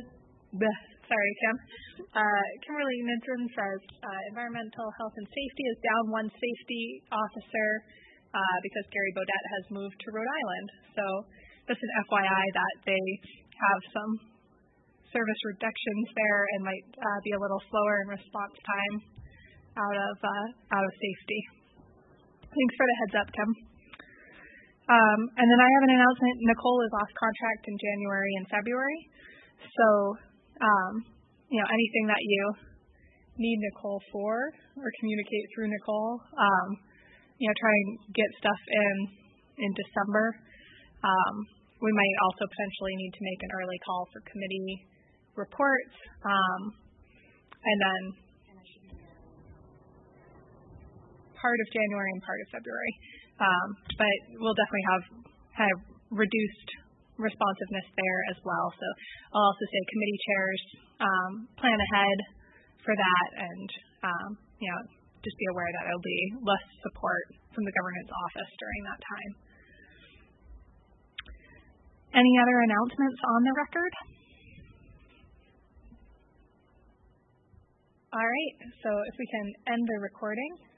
Minton says environmental health and safety is down one safety officer because Gary Bodette has moved to Rhode Island. So just an FYI that they have some service reductions there and might be a little slower in response time out of safety. Thanks for the heads up, Kim. And then I have an announcement. Nicole is off contract in January and February. So, anything that you need Nicole for or communicate through Nicole, try and get stuff in December. We might also potentially need to make an early call for committee reports. And then part of January and part of February. But we'll definitely have kind of reduced responsiveness there as well. So I'll also say committee chairs plan ahead for that, and just be aware that there'll be less support from the governance office during that time. Any other announcements on the record? All right, so if we can end the recording.